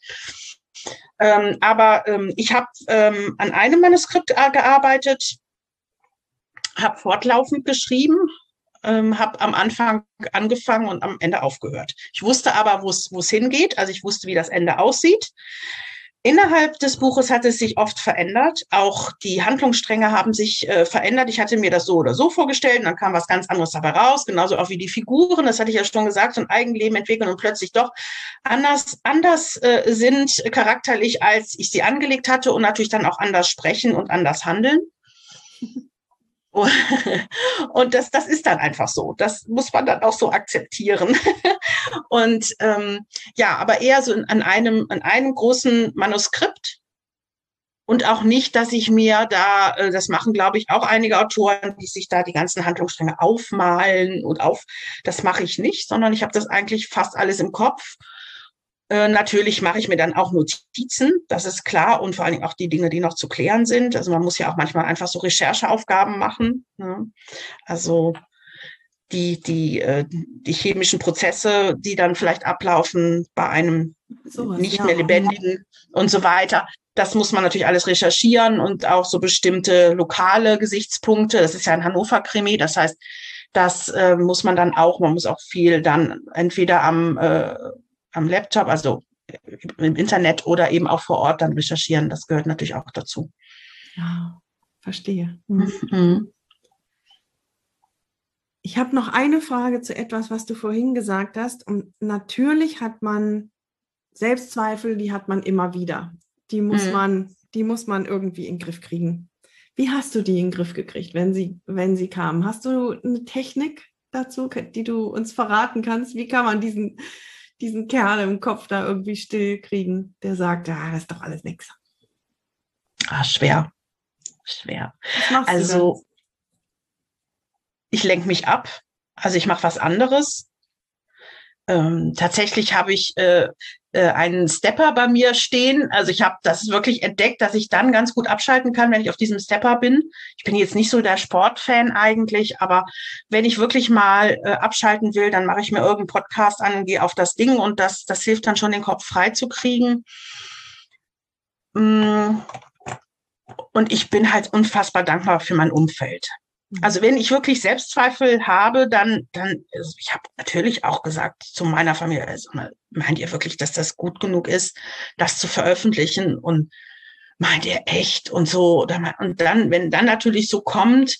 Aber ich habe an einem Manuskript gearbeitet, habe fortlaufend geschrieben, habe am Anfang angefangen und am Ende aufgehört. Ich wusste aber, wo es hingeht. Also ich wusste, wie das Ende aussieht. Innerhalb des Buches hat es sich oft verändert. Auch die Handlungsstränge haben sich verändert. Ich hatte mir das so oder so vorgestellt und dann kam was ganz anderes dabei raus. Genauso auch wie die Figuren, das hatte ich ja schon gesagt, so ein Eigenleben entwickeln und plötzlich doch anders sind charakterlich, als ich sie angelegt hatte und natürlich dann auch anders sprechen und anders handeln. Und das ist dann einfach so. Das muss man dann auch so akzeptieren. Und ja, aber eher so an einem großen Manuskript. Und auch nicht, dass ich mir das machen, glaube ich, auch einige Autoren, die sich da die ganzen Handlungsstränge aufmalen das mache ich nicht, sondern ich habe das eigentlich fast alles im Kopf. Natürlich mache ich mir dann auch Notizen, das ist klar, und vor allen Dingen auch die Dinge, die noch zu klären sind. Also man muss ja auch manchmal einfach so Rechercheaufgaben machen, ne? Also die chemischen Prozesse, die dann vielleicht ablaufen bei einem nicht mehr lebendigen und so weiter. Das muss man natürlich alles recherchieren und auch so bestimmte lokale Gesichtspunkte. Das ist ja ein Hannover-Krimi, das heißt, das muss man dann auch, man muss auch viel dann entweder am Laptop, also im Internet oder eben auch vor Ort dann recherchieren. Das gehört natürlich auch dazu. Ja, verstehe. Mhm. Ich habe noch eine Frage zu etwas, was du vorhin gesagt hast. Und natürlich hat man Selbstzweifel, die hat man immer wieder. Die muss man irgendwie in den Griff kriegen. Wie hast du die in den Griff gekriegt, wenn sie kamen? Hast du eine Technik dazu, die du uns verraten kannst? Wie kann man diesen Kerl im Kopf da irgendwie still kriegen, der sagt, ja, das ist doch alles nix? Schwer. Was machst also, ich lenke mich ab. Also ich mache was anderes. Tatsächlich habe ich einen Stepper bei mir stehen. Also ich habe das wirklich entdeckt, dass ich dann ganz gut abschalten kann, wenn ich auf diesem Stepper bin. Ich bin jetzt nicht so der Sportfan eigentlich, aber wenn ich wirklich mal abschalten will, dann mache ich mir irgendeinen Podcast an und gehe auf das Ding und das hilft dann schon, den Kopf frei zu kriegen. Und ich bin halt unfassbar dankbar für mein Umfeld. Also wenn ich wirklich Selbstzweifel habe, dann also ich habe natürlich auch gesagt zu meiner Familie, also, meint ihr wirklich, dass das gut genug ist, das zu veröffentlichen? Und meint ihr echt? Und so. Und dann, wenn dann natürlich so kommt,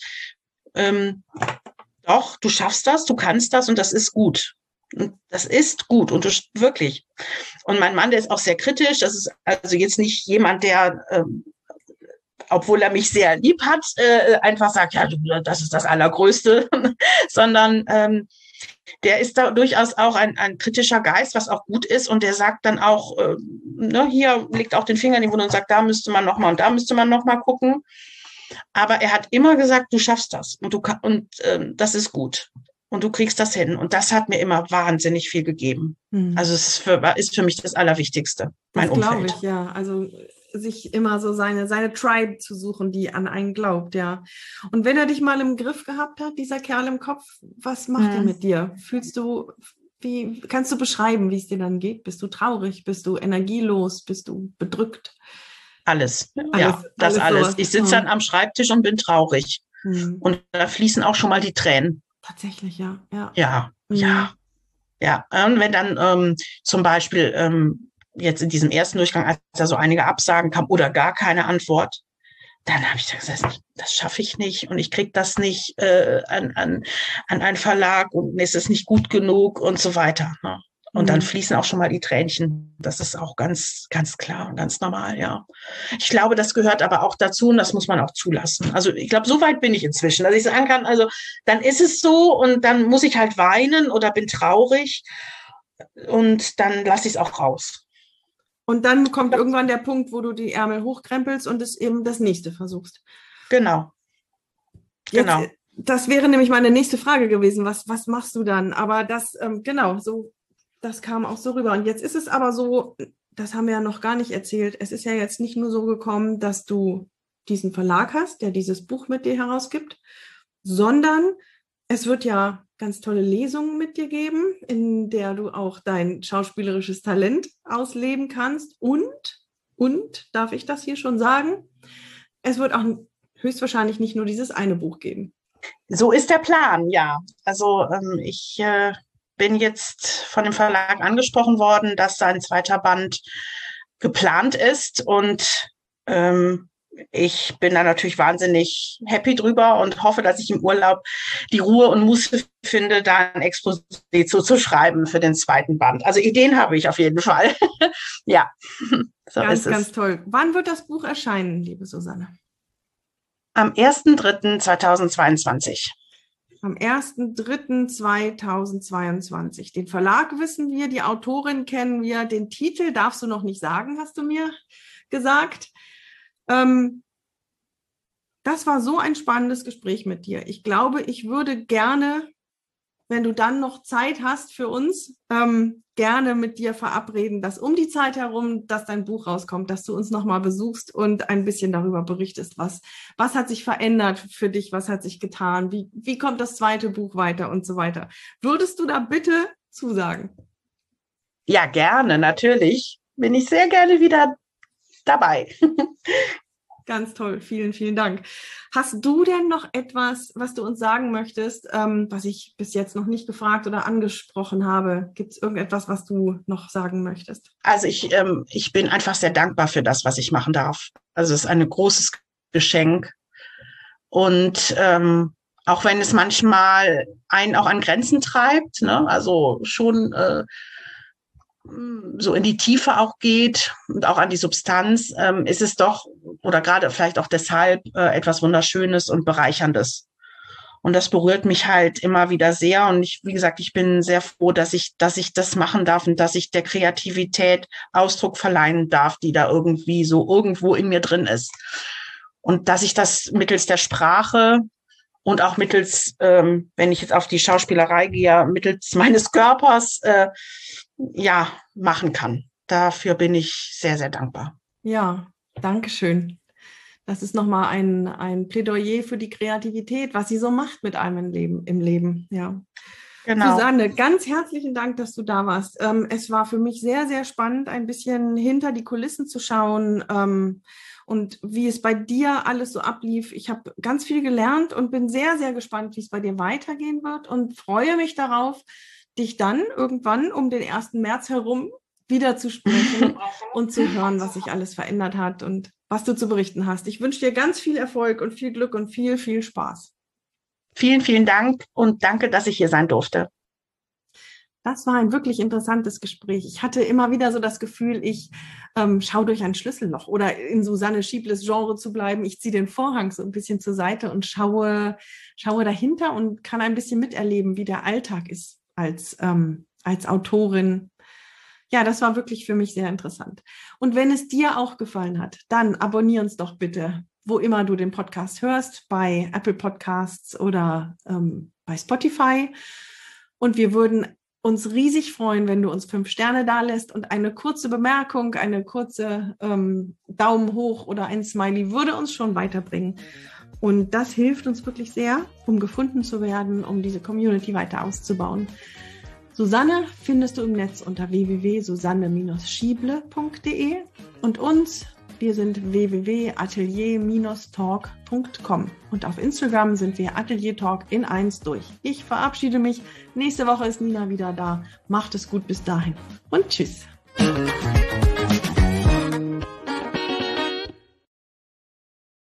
doch, du schaffst das, du kannst das und das ist gut. Und das ist gut und wirklich. Und mein Mann, der ist auch sehr kritisch. Das ist also jetzt nicht jemand, der obwohl er mich sehr lieb hat, einfach sagt, ja, das ist das Allergrößte, sondern der ist da durchaus auch ein kritischer Geist, was auch gut ist, und der sagt dann auch, hier legt auch den Finger in die Wunde und sagt, da müsste man nochmal und da müsste man nochmal gucken. Aber er hat immer gesagt, du schaffst das das ist gut und du kriegst das hin. Und das hat mir immer wahnsinnig viel gegeben. Also es ist für mich das Allerwichtigste, mein Das glaube Umfeld. ich, ja. Also sich immer so seine Tribe zu suchen, die an einen glaubt, ja. Und wenn er dich mal im Griff gehabt hat, dieser Kerl im Kopf, was macht er mit dir? Kannst du beschreiben, wie es dir dann geht? Bist du traurig? Bist du energielos? Bist du bedrückt? Alles, ja, das alles. Sowas. Ich sitze dann am Schreibtisch und bin traurig. Und da fließen auch schon mal die Tränen. Tatsächlich, ja. Ja. Und wenn dann zum Beispiel jetzt in diesem ersten Durchgang, als da so einige Absagen kamen oder gar keine Antwort, dann habe ich gesagt, das schaffe ich nicht und ich kriege das nicht an einen Verlag und es ist nicht gut genug und so weiter. Ne? Und dann fließen auch schon mal die Tränchen. Das ist auch ganz, ganz klar und ganz normal, ja. Ich glaube, das gehört aber auch dazu und das muss man auch zulassen. Also ich glaube, so weit bin ich inzwischen, dass ich sagen kann, also dann ist es so und dann muss ich halt weinen oder bin traurig und dann lasse ich es auch raus. Und dann kommt irgendwann der Punkt, wo du die Ärmel hochkrempelst und es eben das nächste versuchst. Genau. Das wäre nämlich meine nächste Frage gewesen. Was machst du dann? Aber das, das kam auch so rüber. Und jetzt ist es aber so, das haben wir ja noch gar nicht erzählt. Es ist ja jetzt nicht nur so gekommen, dass du diesen Verlag hast, der dieses Buch mit dir herausgibt, sondern es wird ja ganz tolle Lesungen mit dir geben, in der du auch dein schauspielerisches Talent ausleben kannst. Und, darf ich das hier schon sagen, es wird auch höchstwahrscheinlich nicht nur dieses eine Buch geben. So ist der Plan, ja. Also ich bin jetzt von dem Verlag angesprochen worden, dass sein zweiter Band geplant ist und ich bin da natürlich wahnsinnig happy drüber und hoffe, dass ich im Urlaub die Ruhe und Muße finde, da ein Exposé zu schreiben für den zweiten Band. Also Ideen habe ich auf jeden Fall. Ja, so ist es. Ganz toll. Wann wird das Buch erscheinen, liebe Susanne? Am 1.3.2022. Am 1.3.2022. Den Verlag wissen wir, die Autorin kennen wir, den Titel darfst du noch nicht sagen, hast du mir gesagt. Das war so ein spannendes Gespräch mit dir. Ich glaube, ich würde gerne, wenn du dann noch Zeit hast für uns, gerne mit dir verabreden, dass um die Zeit herum, dass dein Buch rauskommt, dass du uns nochmal besuchst und ein bisschen darüber berichtest, was hat sich verändert für dich, was hat sich getan, wie kommt das zweite Buch weiter und so weiter. Würdest du da bitte zusagen? Ja, gerne, natürlich. Bin ich sehr gerne wieder dabei. Ganz toll, vielen, vielen Dank. Hast du denn noch etwas, was du uns sagen möchtest, was ich bis jetzt noch nicht gefragt oder angesprochen habe? Gibt es irgendetwas, was du noch sagen möchtest? Also ich bin einfach sehr dankbar für das, was ich machen darf. Also es ist ein großes Geschenk. Und auch wenn es manchmal einen auch an Grenzen treibt, ne? Also schon so in die Tiefe auch geht und auch an die Substanz, ist es doch, oder gerade vielleicht auch deshalb, etwas Wunderschönes und Bereicherndes. Und das berührt mich halt immer wieder sehr. Und wie gesagt, ich bin sehr froh, dass ich das machen darf und dass ich der Kreativität Ausdruck verleihen darf, die da irgendwie so irgendwo in mir drin ist. Und dass ich das mittels der Sprache und auch mittels, wenn ich jetzt auf die Schauspielerei gehe, mittels meines Körpers, machen kann. Dafür bin ich sehr, sehr dankbar. Ja, danke schön. Das ist nochmal ein Plädoyer für die Kreativität, was sie so macht mit einem im Leben. Ja. Genau. Susanne, ganz herzlichen Dank, dass du da warst. Es war für mich sehr, sehr spannend, ein bisschen hinter die Kulissen zu schauen und wie es bei dir alles so ablief. Ich habe ganz viel gelernt und bin sehr, sehr gespannt, wie es bei dir weitergehen wird und freue mich darauf, dich dann irgendwann um den 1. März herum wieder zu sprechen und zu hören, was sich alles verändert hat und was du zu berichten hast. Ich wünsche dir ganz viel Erfolg und viel Glück und viel, viel Spaß. Vielen, vielen Dank und danke, dass ich hier sein durfte. Das war ein wirklich interessantes Gespräch. Ich hatte immer wieder so das Gefühl, ich schaue durch ein Schlüsselloch oder in Susanne Schiebles Genre zu bleiben. Ich ziehe den Vorhang so ein bisschen zur Seite und schaue dahinter und kann ein bisschen miterleben, wie der Alltag ist als Autorin. Ja, das war wirklich für mich sehr interessant. Und wenn es dir auch gefallen hat, dann abonnier uns doch bitte wo immer du den Podcast hörst, bei Apple Podcasts oder bei Spotify. Und wir würden uns riesig freuen, wenn du uns 5 Sterne dalässt und eine kurze Bemerkung, eine kurze Daumen hoch oder ein Smiley würde uns schon weiterbringen. Und das hilft uns wirklich sehr, um gefunden zu werden, um diese Community weiter auszubauen. Susanne findest du im Netz unter www.susanne-schieble.de und uns, wir sind www.atelier-talk.com und auf Instagram sind wir Atelier Talk in 1 durch. Ich verabschiede mich. Nächste Woche ist Nina wieder da. Macht es gut bis dahin und tschüss.